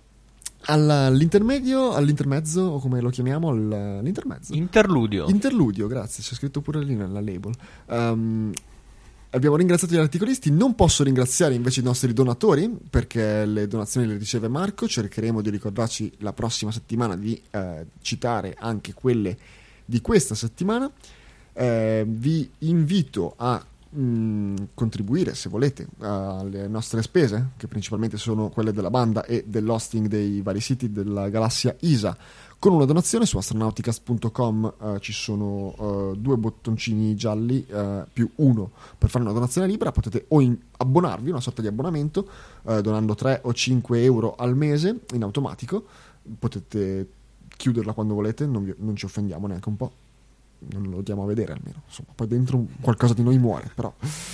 all'intermezzo, o come lo chiamiamo, l'intermezzo. Interludio, grazie, c'è scritto pure lì nella label. Abbiamo ringraziato gli articolisti. Non posso ringraziare invece i nostri donatori, perché le donazioni le riceve Marco. Cercheremo di ricordarci la prossima settimana di citare anche quelle di questa settimana. Vi invito a contribuire, se volete, alle nostre spese, che principalmente sono quelle della banda e dell'hosting dei vari siti della galassia ISA, con una donazione. Su astronauticast.com ci sono 2 bottoncini gialli più uno per fare una donazione libera. Potete abbonarvi, una sorta di abbonamento, donando 3 o 5 euro al mese in automatico. Potete chiuderla quando volete, non ci offendiamo neanche un po'. Non lo diamo a vedere almeno, insomma, poi dentro qualcosa di noi muore, però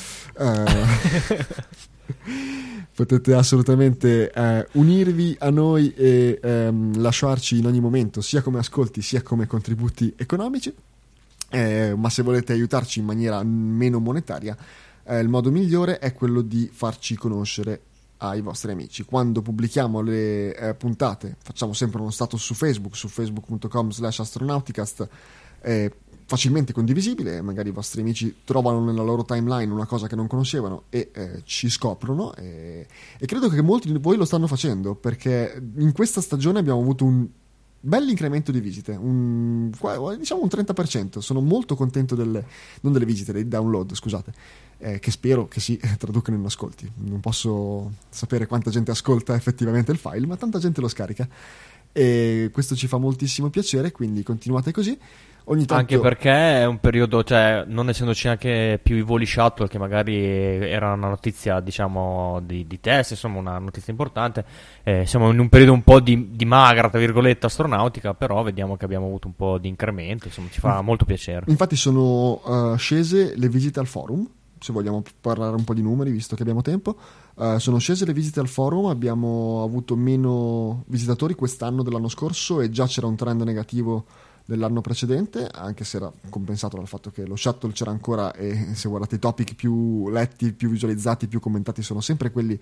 potete assolutamente unirvi a noi e lasciarci in ogni momento, sia come ascolti sia come contributi economici, ma se volete aiutarci in maniera meno monetaria, il modo migliore è quello di farci conoscere ai vostri amici. Quando pubblichiamo le puntate facciamo sempre uno status su facebook.com/astronauticast, facilmente condivisibile. Magari i vostri amici trovano nella loro timeline una cosa che non conoscevano e ci scoprono, e credo che molti di voi lo stanno facendo, perché in questa stagione abbiamo avuto un bel incremento di visite, diciamo un 30%. Sono molto contento non delle visite, dei download, scusate, che spero che si traducano in ascolti. Non posso sapere quanta gente ascolta effettivamente il file, ma tanta gente lo scarica, e questo ci fa moltissimo piacere, quindi continuate così. Ogni tanto... Anche perché è un periodo, cioè, non essendoci anche più i voli shuttle, che magari era una notizia, diciamo, di test, insomma, una notizia importante, siamo in un periodo un po' di magra, tra virgolette, astronautica, però vediamo che abbiamo avuto un po' di incremento, insomma, ci fa molto piacere. Infatti sono scese le visite al forum, se vogliamo parlare un po' di numeri, visto che abbiamo tempo. Sono scese le visite al forum, abbiamo avuto meno visitatori quest'anno dell'anno scorso, e già c'era un trend negativo dell'anno precedente, anche se era compensato dal fatto che lo shuttle c'era ancora, e se guardate i topic più letti, più visualizzati, più commentati sono sempre quelli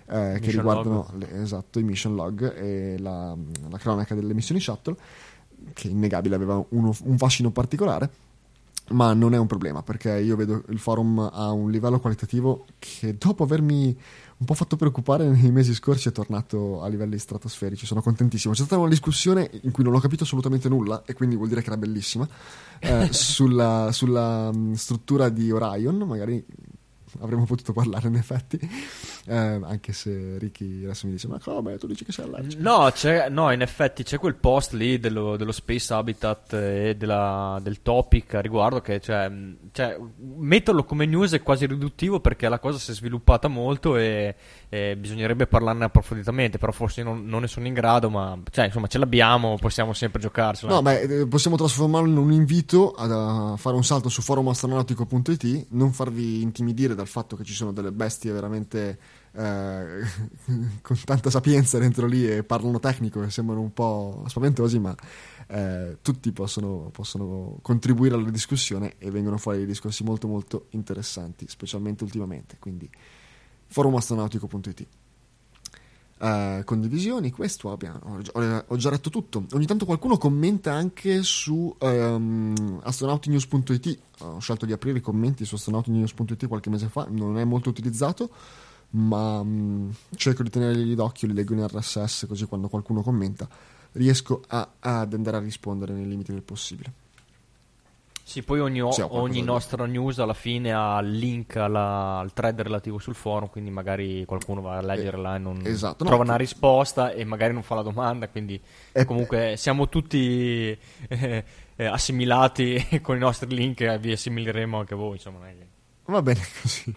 che riguardano esatto, i mission log e la cronaca delle missioni shuttle, che innegabile aveva un fascino particolare. Ma non è un problema, perché io vedo il forum a un livello qualitativo che, dopo avermi un po' fatto preoccupare nei mesi scorsi, è tornato a livelli stratosferici. Sono contentissimo. C'è stata una discussione in cui non ho capito assolutamente nulla, e quindi vuol dire che era bellissima, sulla struttura di Orion. Magari avremmo potuto parlare, in effetti, anche se Ricky adesso mi dice: ma come, tu dici che sei allergico? No, in effetti c'è quel post lì dello Space Habitat e del topic a riguardo, che cioè, metterlo come news è quasi riduttivo, perché la cosa si è sviluppata molto e bisognerebbe parlarne approfonditamente, però forse non ne sono in grado, ma cioè, insomma, ce l'abbiamo, possiamo sempre giocarcela. No, possiamo trasformarlo in un invito a fare un salto su forumastronautico.it, non farvi intimidire dal fatto che ci sono delle bestie veramente con tanta sapienza dentro lì e parlano tecnico, che sembrano un po' spaventosi, ma tutti possono contribuire alla discussione, e vengono fuori dei discorsi molto molto interessanti, specialmente ultimamente. Quindi forumastronautico.it. Condivisioni, questo ho già detto tutto. Ogni tanto qualcuno commenta anche su astronautinews.it. Ho scelto di aprire i commenti su astronautinews.it qualche mese fa, non è molto utilizzato, ma cerco di tenerli d'occhio, li leggo in RSS, così quando qualcuno commenta riesco ad andare a rispondere nei limiti del possibile. Sì, poi ogni nostra news alla fine ha il link al thread relativo sul forum, quindi magari qualcuno va a leggere là e non trova una risposta, e magari non fa la domanda, quindi comunque siamo tutti assimilati con i nostri link, e vi assimileremo anche voi, insomma. Va bene così.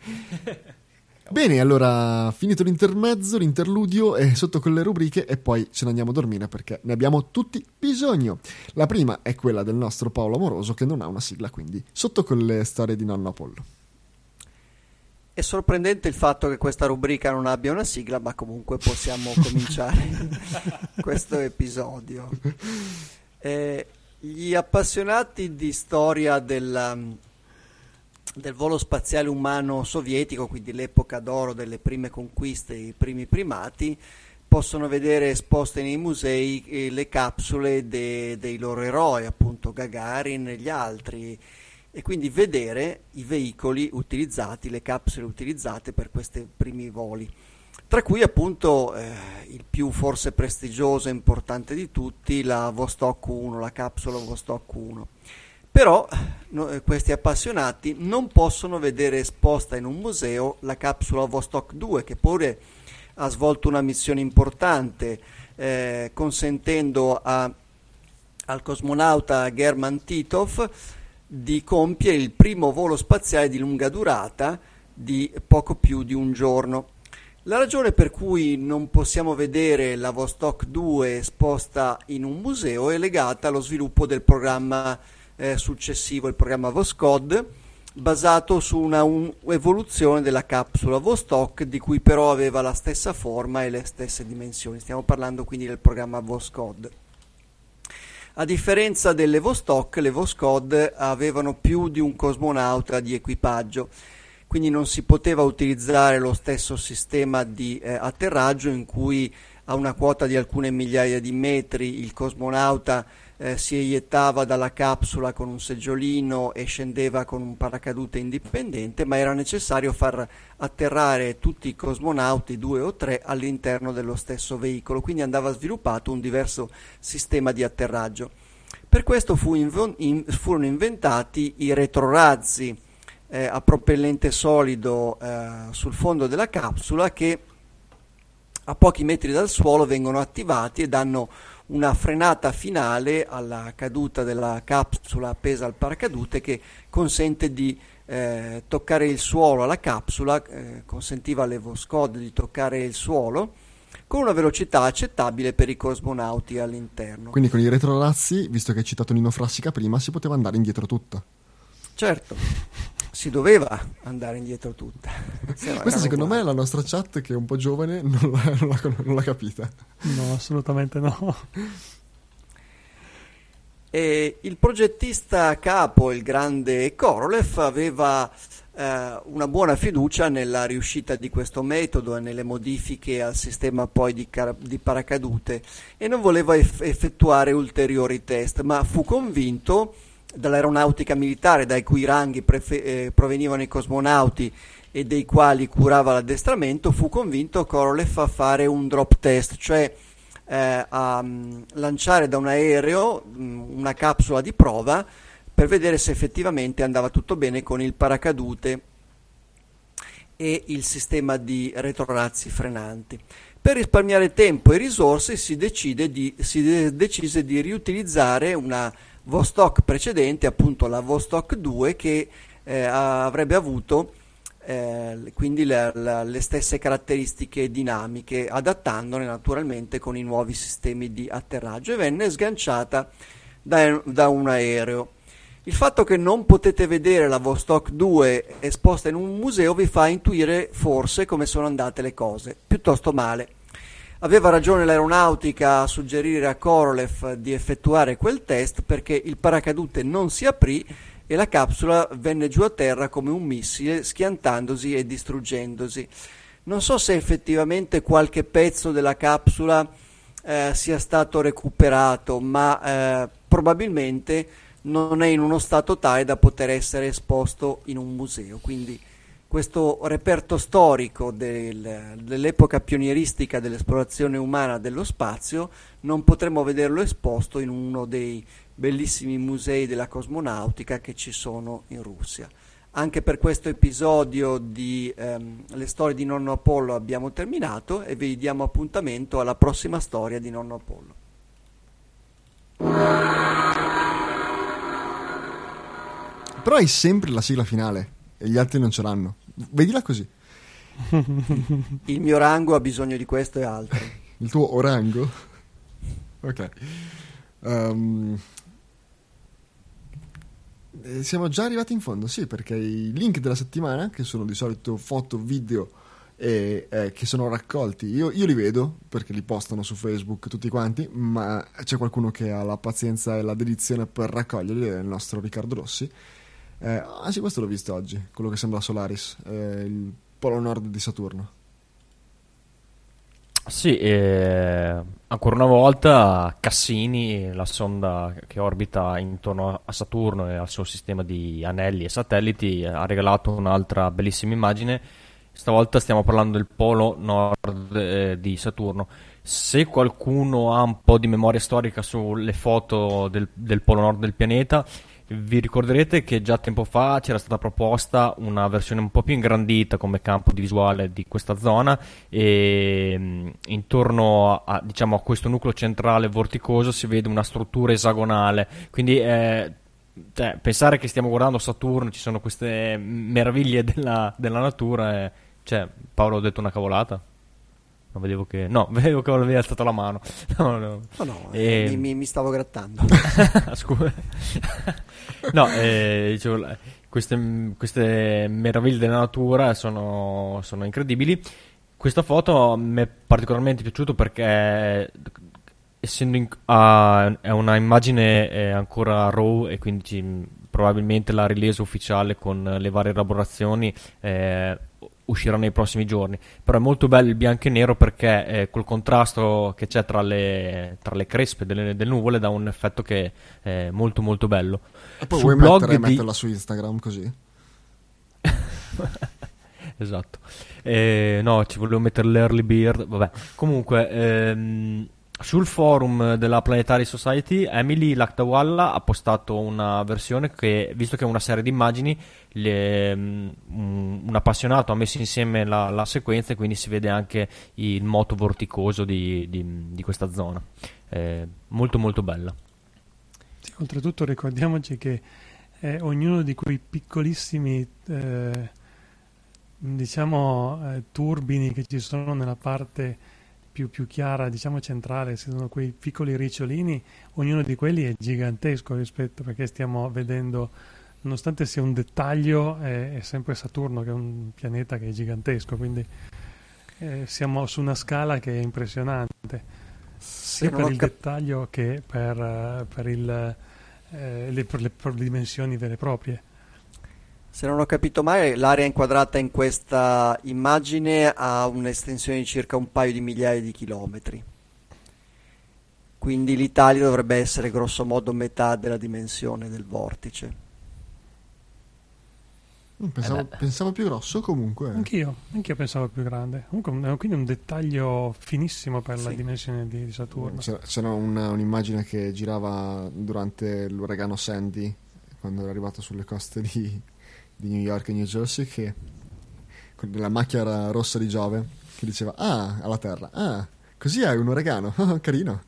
Bene, allora, finito l'interludio, e sotto con le rubriche, e poi ce ne andiamo a dormire, perché ne abbiamo tutti bisogno. La prima è quella del nostro Paolo Amoroso, che non ha una sigla, quindi sotto con le storie di nonno Apollo. È sorprendente il fatto che questa rubrica non abbia una sigla, ma comunque possiamo cominciare questo episodio. Gli appassionati di storia del volo spaziale umano sovietico, quindi l'epoca d'oro delle prime conquiste, i primi primati, possono vedere esposte nei musei le capsule dei loro eroi, appunto Gagarin e gli altri, e quindi vedere i veicoli utilizzati, le capsule utilizzate per questi primi voli, tra cui appunto il più forse prestigioso e importante di tutti, la Vostok 1, la capsula Vostok 1. Però questi appassionati non possono vedere esposta in un museo la capsula Vostok 2, che pure ha svolto una missione importante, consentendo al cosmonauta German Titov di compiere il primo volo spaziale di lunga durata di poco più di un giorno. La ragione per cui non possiamo vedere la Vostok 2 esposta in un museo è legata allo sviluppo del programma successivo, il programma Voskhod, basato su una evoluzione della capsula Vostok, di cui però aveva la stessa forma e le stesse dimensioni. Stiamo parlando quindi del programma Voskhod. A differenza delle Vostok, le Voskhod avevano più di un cosmonauta di equipaggio, quindi non si poteva utilizzare lo stesso sistema di atterraggio, in cui a una quota di alcune migliaia di metri il cosmonauta si eiettava dalla capsula con un seggiolino e scendeva con un paracadute indipendente, ma era necessario far atterrare tutti i cosmonauti, 2 o 3, all'interno dello stesso veicolo, quindi andava sviluppato un diverso sistema di atterraggio. Per questo furono inventati i retrorazzi a propellente solido sul fondo della capsula, che a pochi metri dal suolo vengono attivati e danno una frenata finale alla caduta della capsula appesa al paracadute, che consente di toccare il suolo alla capsula, consentiva alle Voskhod di toccare il suolo con una velocità accettabile per i cosmonauti all'interno. Quindi con i retrorazzi, visto che hai citato Nino Frassica prima, si poteva andare indietro tutta. Certo, si doveva andare indietro tutta. Questa secondo me è la nostra chat, che è un po' giovane, non l'ha capita. No, assolutamente no. E il progettista capo, il grande Korolev, aveva una buona fiducia nella riuscita di questo metodo e nelle modifiche al sistema poi di paracadute, e non voleva effettuare ulteriori test, ma fu convinto dall'aeronautica militare, dai cui ranghi provenivano i cosmonauti e dei quali curava l'addestramento, fu convinto Korolev a fare un drop test, cioè a lanciare da un aereo una capsula di prova per vedere se effettivamente andava tutto bene con il paracadute e il sistema di retrorazzi frenanti. Per risparmiare tempo e risorse si decise di riutilizzare una Vostok precedente, appunto la Vostok 2, che avrebbe avuto quindi le stesse caratteristiche dinamiche, adattandone naturalmente con i nuovi sistemi di atterraggio, e venne sganciata da un aereo. Il fatto che non potete vedere la Vostok 2 esposta in un museo vi fa intuire forse come sono andate le cose, piuttosto male. Aveva ragione l'aeronautica a suggerire a Korolev di effettuare quel test, perché il paracadute non si aprì e la capsula venne giù a terra come un missile, schiantandosi e distruggendosi. Non so se effettivamente qualche pezzo della capsula sia stato recuperato, ma probabilmente non è in uno stato tale da poter essere esposto in un museo. Quindi questo reperto storico dell'epoca pionieristica dell'esplorazione umana dello spazio non potremo vederlo esposto in uno dei bellissimi musei della cosmonautica che ci sono in Russia. Anche per questo episodio di Le storie di Nonno Apollo abbiamo terminato, e vi diamo appuntamento alla prossima storia di Nonno Apollo. Però hai sempre la sigla finale e gli altri non ce l'hanno. Vedila così. Il mio rango ha bisogno di questo e altro. Il tuo orango? Ok. Siamo già arrivati in fondo, sì, perché i link della settimana, che sono di solito foto, video che sono raccolti, io li vedo perché li postano su Facebook tutti quanti, ma c'è qualcuno che ha la pazienza e la dedizione per raccoglierli, è il nostro Riccardo Rossi. Sì, questo l'ho visto oggi, quello che sembra Solaris, il polo nord di Saturno. Sì, ancora una volta Cassini, la sonda che orbita intorno a Saturno e al suo sistema di anelli e satelliti, ha regalato un'altra bellissima immagine. Stavolta stiamo parlando del polo nord di Saturno. Se qualcuno ha un po' di memoria storica sulle foto del polo nord del pianeta, vi ricorderete che già tempo fa c'era stata proposta una versione un po' più ingrandita come campo di visuale di questa zona, e intorno diciamo, a questo nucleo centrale vorticoso si vede una struttura esagonale. Quindi pensare che stiamo guardando Saturno, ci sono queste meraviglie della natura, cioè, Paolo, ho detto una cavolata? Non vedevo che... No, vedevo che avevi alzato la mano. No. Oh no, mi stavo grattando. Scusa. No, dicevo, queste meraviglie della natura sono incredibili. Questa foto mi è particolarmente piaciuta perché, essendo è una immagine ancora raw, e quindi probabilmente la release ufficiale con le varie elaborazioni uscirà nei prossimi giorni. Però è molto bello il bianco e nero, perché col contrasto che c'è tra le crespe delle nuvole dà un effetto che è molto molto bello. E poi vuoi metterla su Instagram così? Esatto. No, ci volevo mettere l'Early Bird. Vabbè, comunque sul forum della Planetary Society Emily Lakdawalla ha postato una versione che, visto che è una serie di immagini, un appassionato ha messo insieme la sequenza, e quindi si vede anche il moto vorticoso di questa zona. Molto molto bella. Sì, oltretutto ricordiamoci che ognuno di quei piccolissimi turbini che ci sono nella parte più chiara, diciamo centrale, sono quei piccoli ricciolini, ognuno di quelli è gigantesco rispetto, perché stiamo vedendo, nonostante sia un dettaglio, è sempre Saturno, che è un pianeta che è gigantesco, quindi siamo su una scala che è impressionante, sia per il dettaglio che per le dimensioni vere e proprie. Se non ho capito male, l'area inquadrata in questa immagine ha un'estensione di circa un paio di migliaia di chilometri. Quindi l'Italia dovrebbe essere grosso modo metà della dimensione del vortice. Pensavo più grosso comunque. Anch'io pensavo più grande. Comunque, quindi un dettaglio finissimo per la Sì. dimensione di Saturno. C'era un'immagine che girava durante l'uragano Sandy, quando era arrivato sulle coste di New York e New Jersey, che con la macchia rossa di Giove che diceva alla Terra, così hai un uragano. Carino.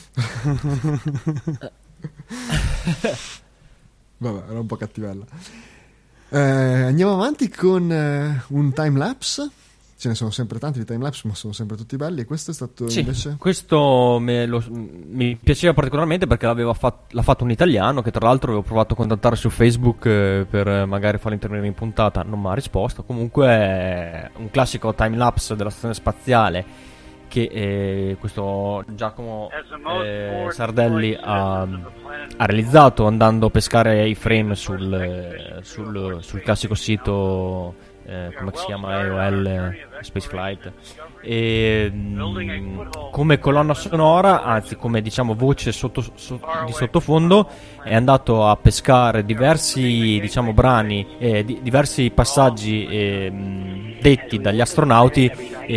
Vabbè, era un po' cattivella. Andiamo avanti con un timelapse. Ce ne sono sempre tanti di timelapse, ma sono sempre tutti belli. E questo è stato Sì, invece. questo mi piaceva particolarmente perché l'ha fatto un italiano che tra l'altro avevo provato a contattare su Facebook per magari farlo intervenire in puntata, non mi ha risposto. Comunque è un classico timelapse della stazione spaziale che questo Giacomo Sardelli ha realizzato andando a pescare i frame sul classico sito come si chiama AOL Spaceflight e come colonna sonora, anzi come diciamo voce di sottofondo, è andato a pescare diversi diciamo brani diversi passaggi detti dagli astronauti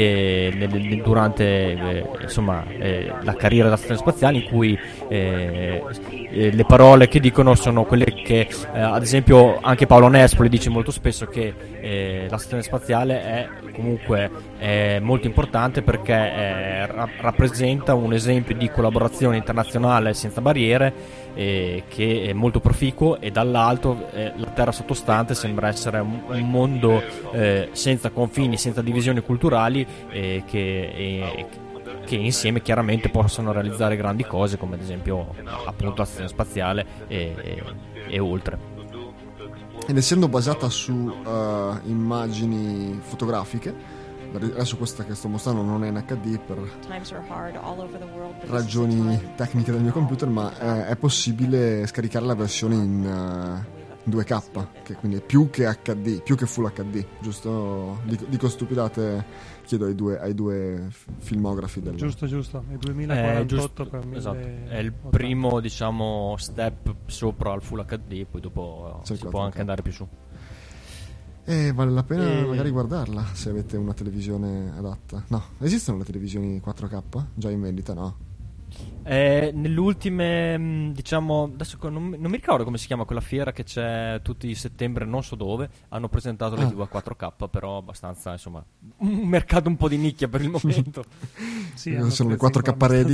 durante insomma la carriera della stazione spaziale, in cui le parole che dicono sono quelle che ad esempio anche Paolo Nespoli dice molto spesso, che la stazione spaziale è comunque molto importante perché rappresenta un esempio di collaborazione internazionale senza barriere, che è molto proficuo, e dall'alto la terra sottostante sembra essere un mondo senza confini, senza divisioni culturali, che insieme chiaramente possono realizzare grandi cose, come ad esempio appunto la stazione spaziale e oltre. Ed essendo basata su immagini fotografiche, adesso questa che sto mostrando non è in HD per ragioni tecniche del mio computer, ma è possibile scaricare la versione in 2K, che quindi è più che HD, più che Full HD, giusto? Dico stupidate, chiedo ai due filmografi del... Giusto, è 2048 per 1000. Esatto. È il primo diciamo step sopra al Full HD, poi dopo si può anche andare più su. Vale la pena magari guardarla se avete una televisione adatta. No, esistono le televisioni 4K? Già in vendita, no? Nelle ultime, diciamo, adesso non mi ricordo come si chiama quella fiera che c'è tutti i settembre, non so dove, hanno presentato le TV a 4K, però abbastanza, insomma, un mercato un po' di nicchia per il momento. Sì, sono le 4K ready,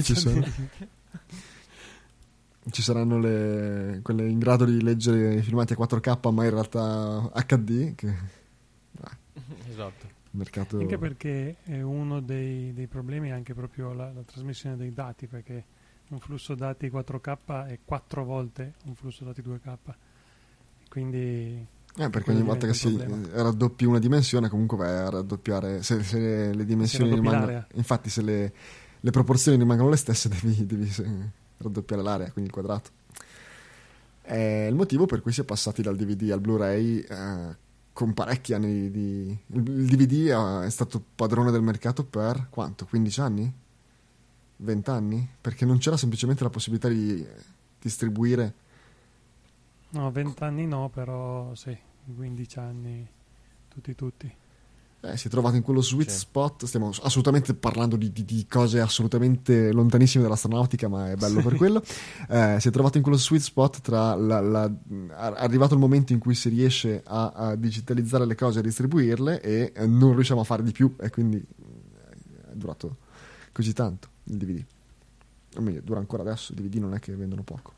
ci saranno quelle in grado di leggere i filmati a 4K, ma in realtà HD. Esatto. Mercato... Anche perché è uno dei problemi è anche proprio la trasmissione dei dati, perché un flusso dati 4K è 4 volte un flusso dati 2K. Quindi perché ogni volta che si raddoppi una dimensione, comunque vai a raddoppiare. Se le dimensioni rimangono, infatti, se le proporzioni rimangono le stesse, devi raddoppiare l'area, quindi il quadrato. È il motivo per cui si è passati dal DVD al Blu-ray con parecchi anni il DVD è stato padrone del mercato per quanto? 15 anni? 20 anni? Perché non c'era semplicemente la possibilità di distribuire. No, 20 anni no, però sì, 15 anni tutti. Si è trovato in quello sweet spot. Stiamo assolutamente parlando di cose assolutamente lontanissime dall'astronautica, ma è bello per quello. Si è trovato in quello sweet spot tra arrivato il momento in cui si riesce a digitalizzare le cose e a distribuirle, e non riusciamo a fare di più, e quindi è durato così tanto il DVD. O meglio, dura ancora adesso. I DVD non è che vendono poco.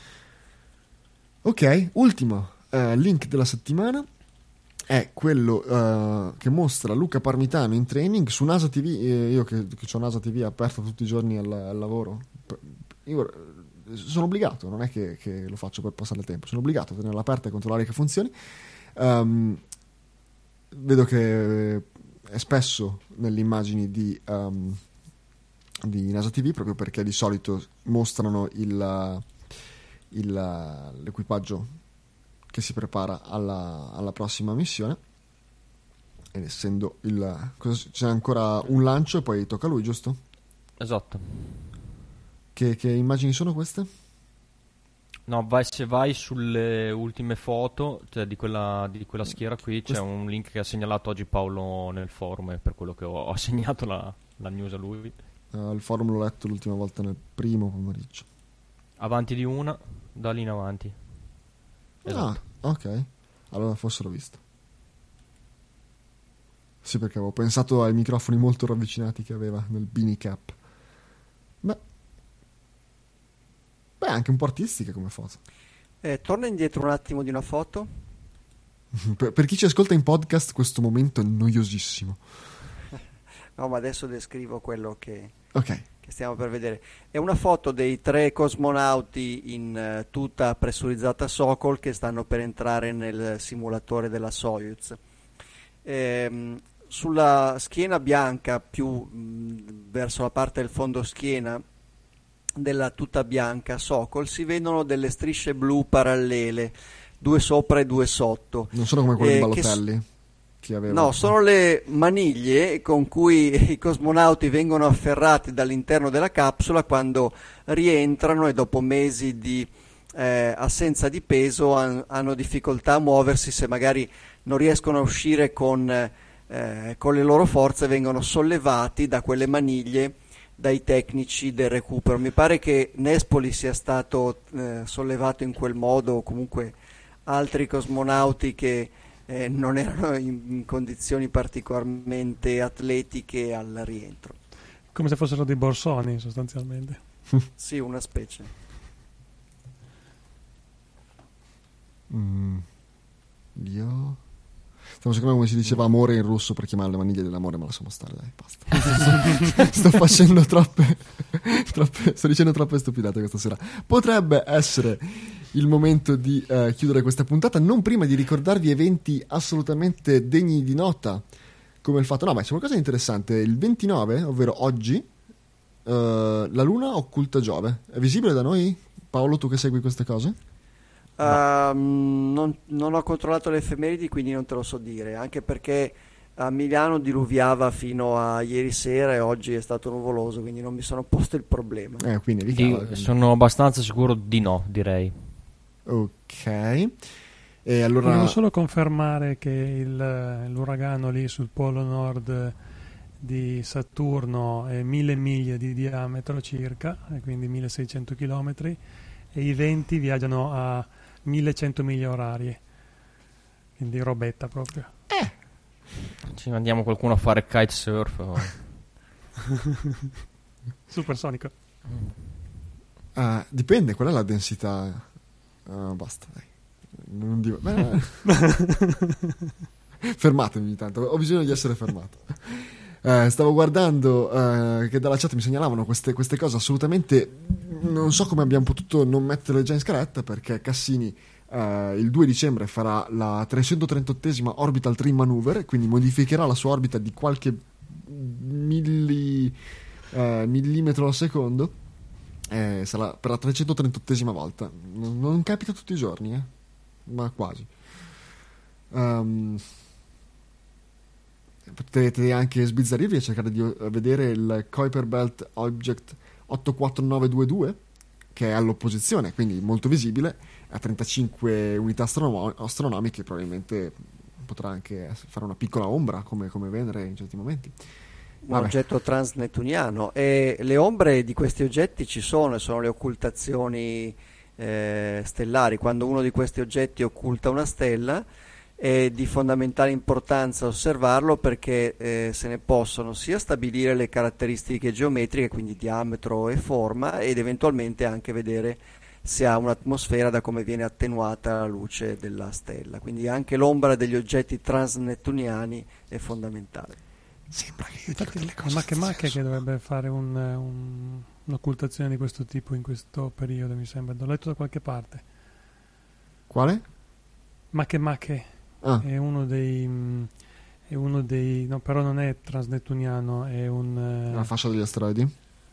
Ok, ultimo link della settimana è quello che mostra Luca Parmitano in training su NASA TV. Io che ho NASA TV aperta tutti i giorni al lavoro, io sono obbligato, non è che lo faccio per passare il tempo, sono obbligato a tenerla aperta e controllare che funzioni. Vedo che è spesso nelle immagini di NASA TV, proprio perché di solito mostrano l'equipaggio che si prepara alla prossima missione. Ed essendo c'è ancora un lancio e poi tocca a lui, giusto? Esatto. Che immagini sono queste? No, se vai sulle ultime foto, cioè di quella schiera qui, c'è un link che ha segnalato oggi Paolo nel forum, e per quello che ho assegnato la news a lui. Il forum l'ho letto l'ultima volta nel primo pomeriggio. Avanti di una, da lì in avanti. Esatto. Ah, ok. Allora forse l'ho visto. Sì, perché avevo pensato ai microfoni molto ravvicinati che aveva nel Beanie Cap. Beh, anche un po' artistica come foto. Torna indietro un attimo di una foto. Per chi ci ascolta in podcast, questo momento è noiosissimo. No, ma adesso descrivo quello che Ok. stiamo per vedere. È una foto dei 3 cosmonauti in tuta pressurizzata Sokol che stanno per entrare nel simulatore della Soyuz. Sulla schiena bianca, più verso la parte del fondo schiena della tuta bianca Sokol, si vedono delle strisce blu parallele, 2 sopra e 2 sotto. Non sono come quelli di Balotelli che aveva. No, sono le maniglie con cui i cosmonauti vengono afferrati dall'interno della capsula quando rientrano e dopo mesi di assenza di peso hanno difficoltà a muoversi. Se magari non riescono a uscire con le loro forze, vengono sollevati da quelle maniglie dai tecnici del recupero. Mi pare che Nespoli sia stato sollevato in quel modo, o comunque altri cosmonauti che non erano in condizioni particolarmente atletiche al rientro. Come se fossero dei borsoni, sostanzialmente. Sì, una specie. Io stavo cercando come si diceva amore in russo per chiamare le maniglie dell'amore, ma lasciamo stare, dai, basta. Sto facendo troppe sto dicendo troppe stupidate questa sera. Potrebbe essere il momento di chiudere questa puntata, non prima di ricordarvi eventi assolutamente degni di nota, come il fatto, no, ma c'è qualcosa di interessante. Il 29, ovvero oggi, la luna occulta Giove. È visibile da noi? Paolo, tu che segui queste cose? Non ho controllato le effemeridi, quindi non te lo so dire, anche perché a Milano diluviava fino a ieri sera e oggi è stato nuvoloso, quindi non mi sono posto il problema. Quindi vi cava, quindi. Sono abbastanza sicuro di no, direi. Ok. E allora Volevo solo confermare che l'uragano lì sul polo nord di Saturno è 1000 miglia di diametro circa, e quindi 1600 chilometri, e i venti viaggiano a 1100 miglia orarie, quindi robetta proprio. Ci mandiamo qualcuno a fare kitesurf Supersonico. dipende, qual è la densità? Basta, dai. Non dico. Fermatemi ogni tanto, ho bisogno di essere fermato. Stavo guardando che dalla chat mi segnalavano queste cose assolutamente. Non so come abbiamo potuto non metterle già in scaletta, perché Cassini il 2 dicembre farà la 338esima Orbital Trim Maneuver, quindi modificherà la sua orbita di qualche millimetro al secondo. Sarà per la 338esima volta. Non capita tutti i giorni, ma quasi. Potete anche sbizzarrirvi e cercare di vedere il Kuiper Belt Object 84922, che è all'opposizione, quindi molto visibile, a 35 unità astronomiche. Probabilmente potrà anche fare una piccola ombra come Venere in certi momenti. Un oggetto transnettuniano, e le ombre di questi oggetti ci sono, e sono le occultazioni stellari. Quando uno di questi oggetti occulta una stella è di fondamentale importanza osservarlo, perché se ne possono sia stabilire le caratteristiche geometriche, quindi diametro e forma, ed eventualmente anche vedere se ha un'atmosfera da come viene attenuata la luce della stella. Quindi anche l'ombra degli oggetti transnettuniani è fondamentale. Sembra che io Infatti, dico delle cose Macche che dovrebbe fare un'occultazione di questo tipo in questo periodo, mi sembra. L'ho letto da qualche parte. Quale? Macche è uno dei no, però non è transnettuniano, è La fascia degli asteroidi?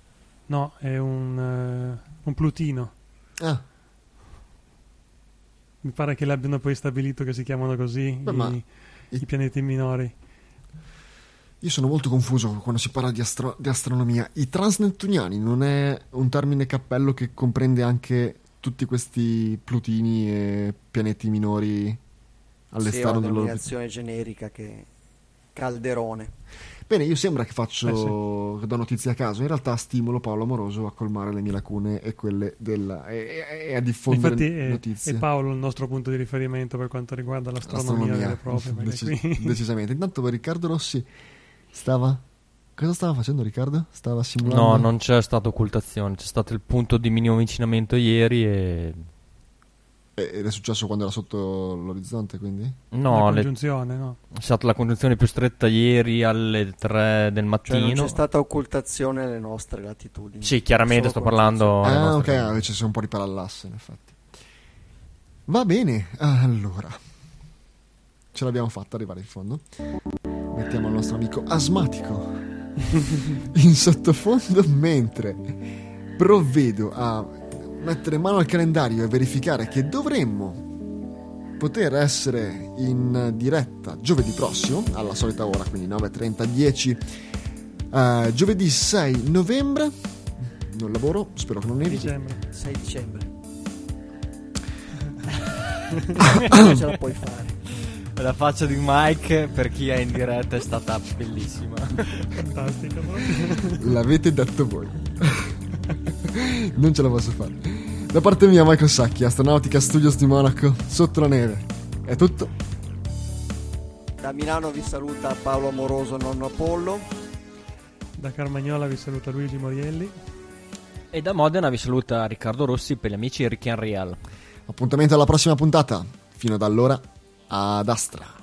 no, è un Plutino. Mi pare che l'abbiano poi stabilito che si chiamano così i pianeti minori. Io sono molto confuso quando si parla di astronomia. I transnettuniani non è un termine cappello che comprende anche tutti questi plutini e pianeti minori all'esterno Sì, è una dell'orbita? denominazione generica che Calderone. Bene, io sembra che do notizie a caso, in realtà stimolo Paolo Amoroso a colmare le mie lacune e quelle e a diffondere Infatti notizie. è Paolo il nostro punto di riferimento per quanto riguarda l'astronomia vera e propria. Decisamente. Intanto Riccardo Rossi cosa stava facendo Riccardo? Stava simulando? No, non c'è stata occultazione, c'è stato il punto di minimo avvicinamento ieri Ed è successo quando era sotto l'orizzonte, quindi? No, la congiunzione, no? è stata la congiunzione più stretta ieri alle 3 del Cioè mattino. non c'è stata occultazione alle nostre latitudini. Sì, chiaramente sto Solo parlando alle nostre ok, invece sono un po' di parallasse, in effetti. Va bene, allora. Ce l'abbiamo fatta arrivare in fondo. Mettiamo il nostro amico asmatico in sottofondo mentre provvedo a mettere mano al calendario e verificare che dovremmo poter essere in diretta giovedì prossimo alla solita ora, quindi 9:30 10 giovedì 6 novembre. Non lavoro, spero che non nevi. 6 dicembre. Ce la puoi fare. La faccia di Mike per chi è in diretta è stata bellissima. Fantastica. L'avete detto voi. Non ce la posso fare. Da parte mia, Michael Sacchi, Astronautica Studios di Monaco, sotto la neve. È tutto. Da Milano vi saluta Paolo Amoroso, nonno Apollo. Da Carmagnola vi saluta Luigi Morielli. E da Modena vi saluta Riccardo Rossi per gli amici Ricky and Real. Appuntamento alla prossima puntata. Fino ad allora, ad Astra.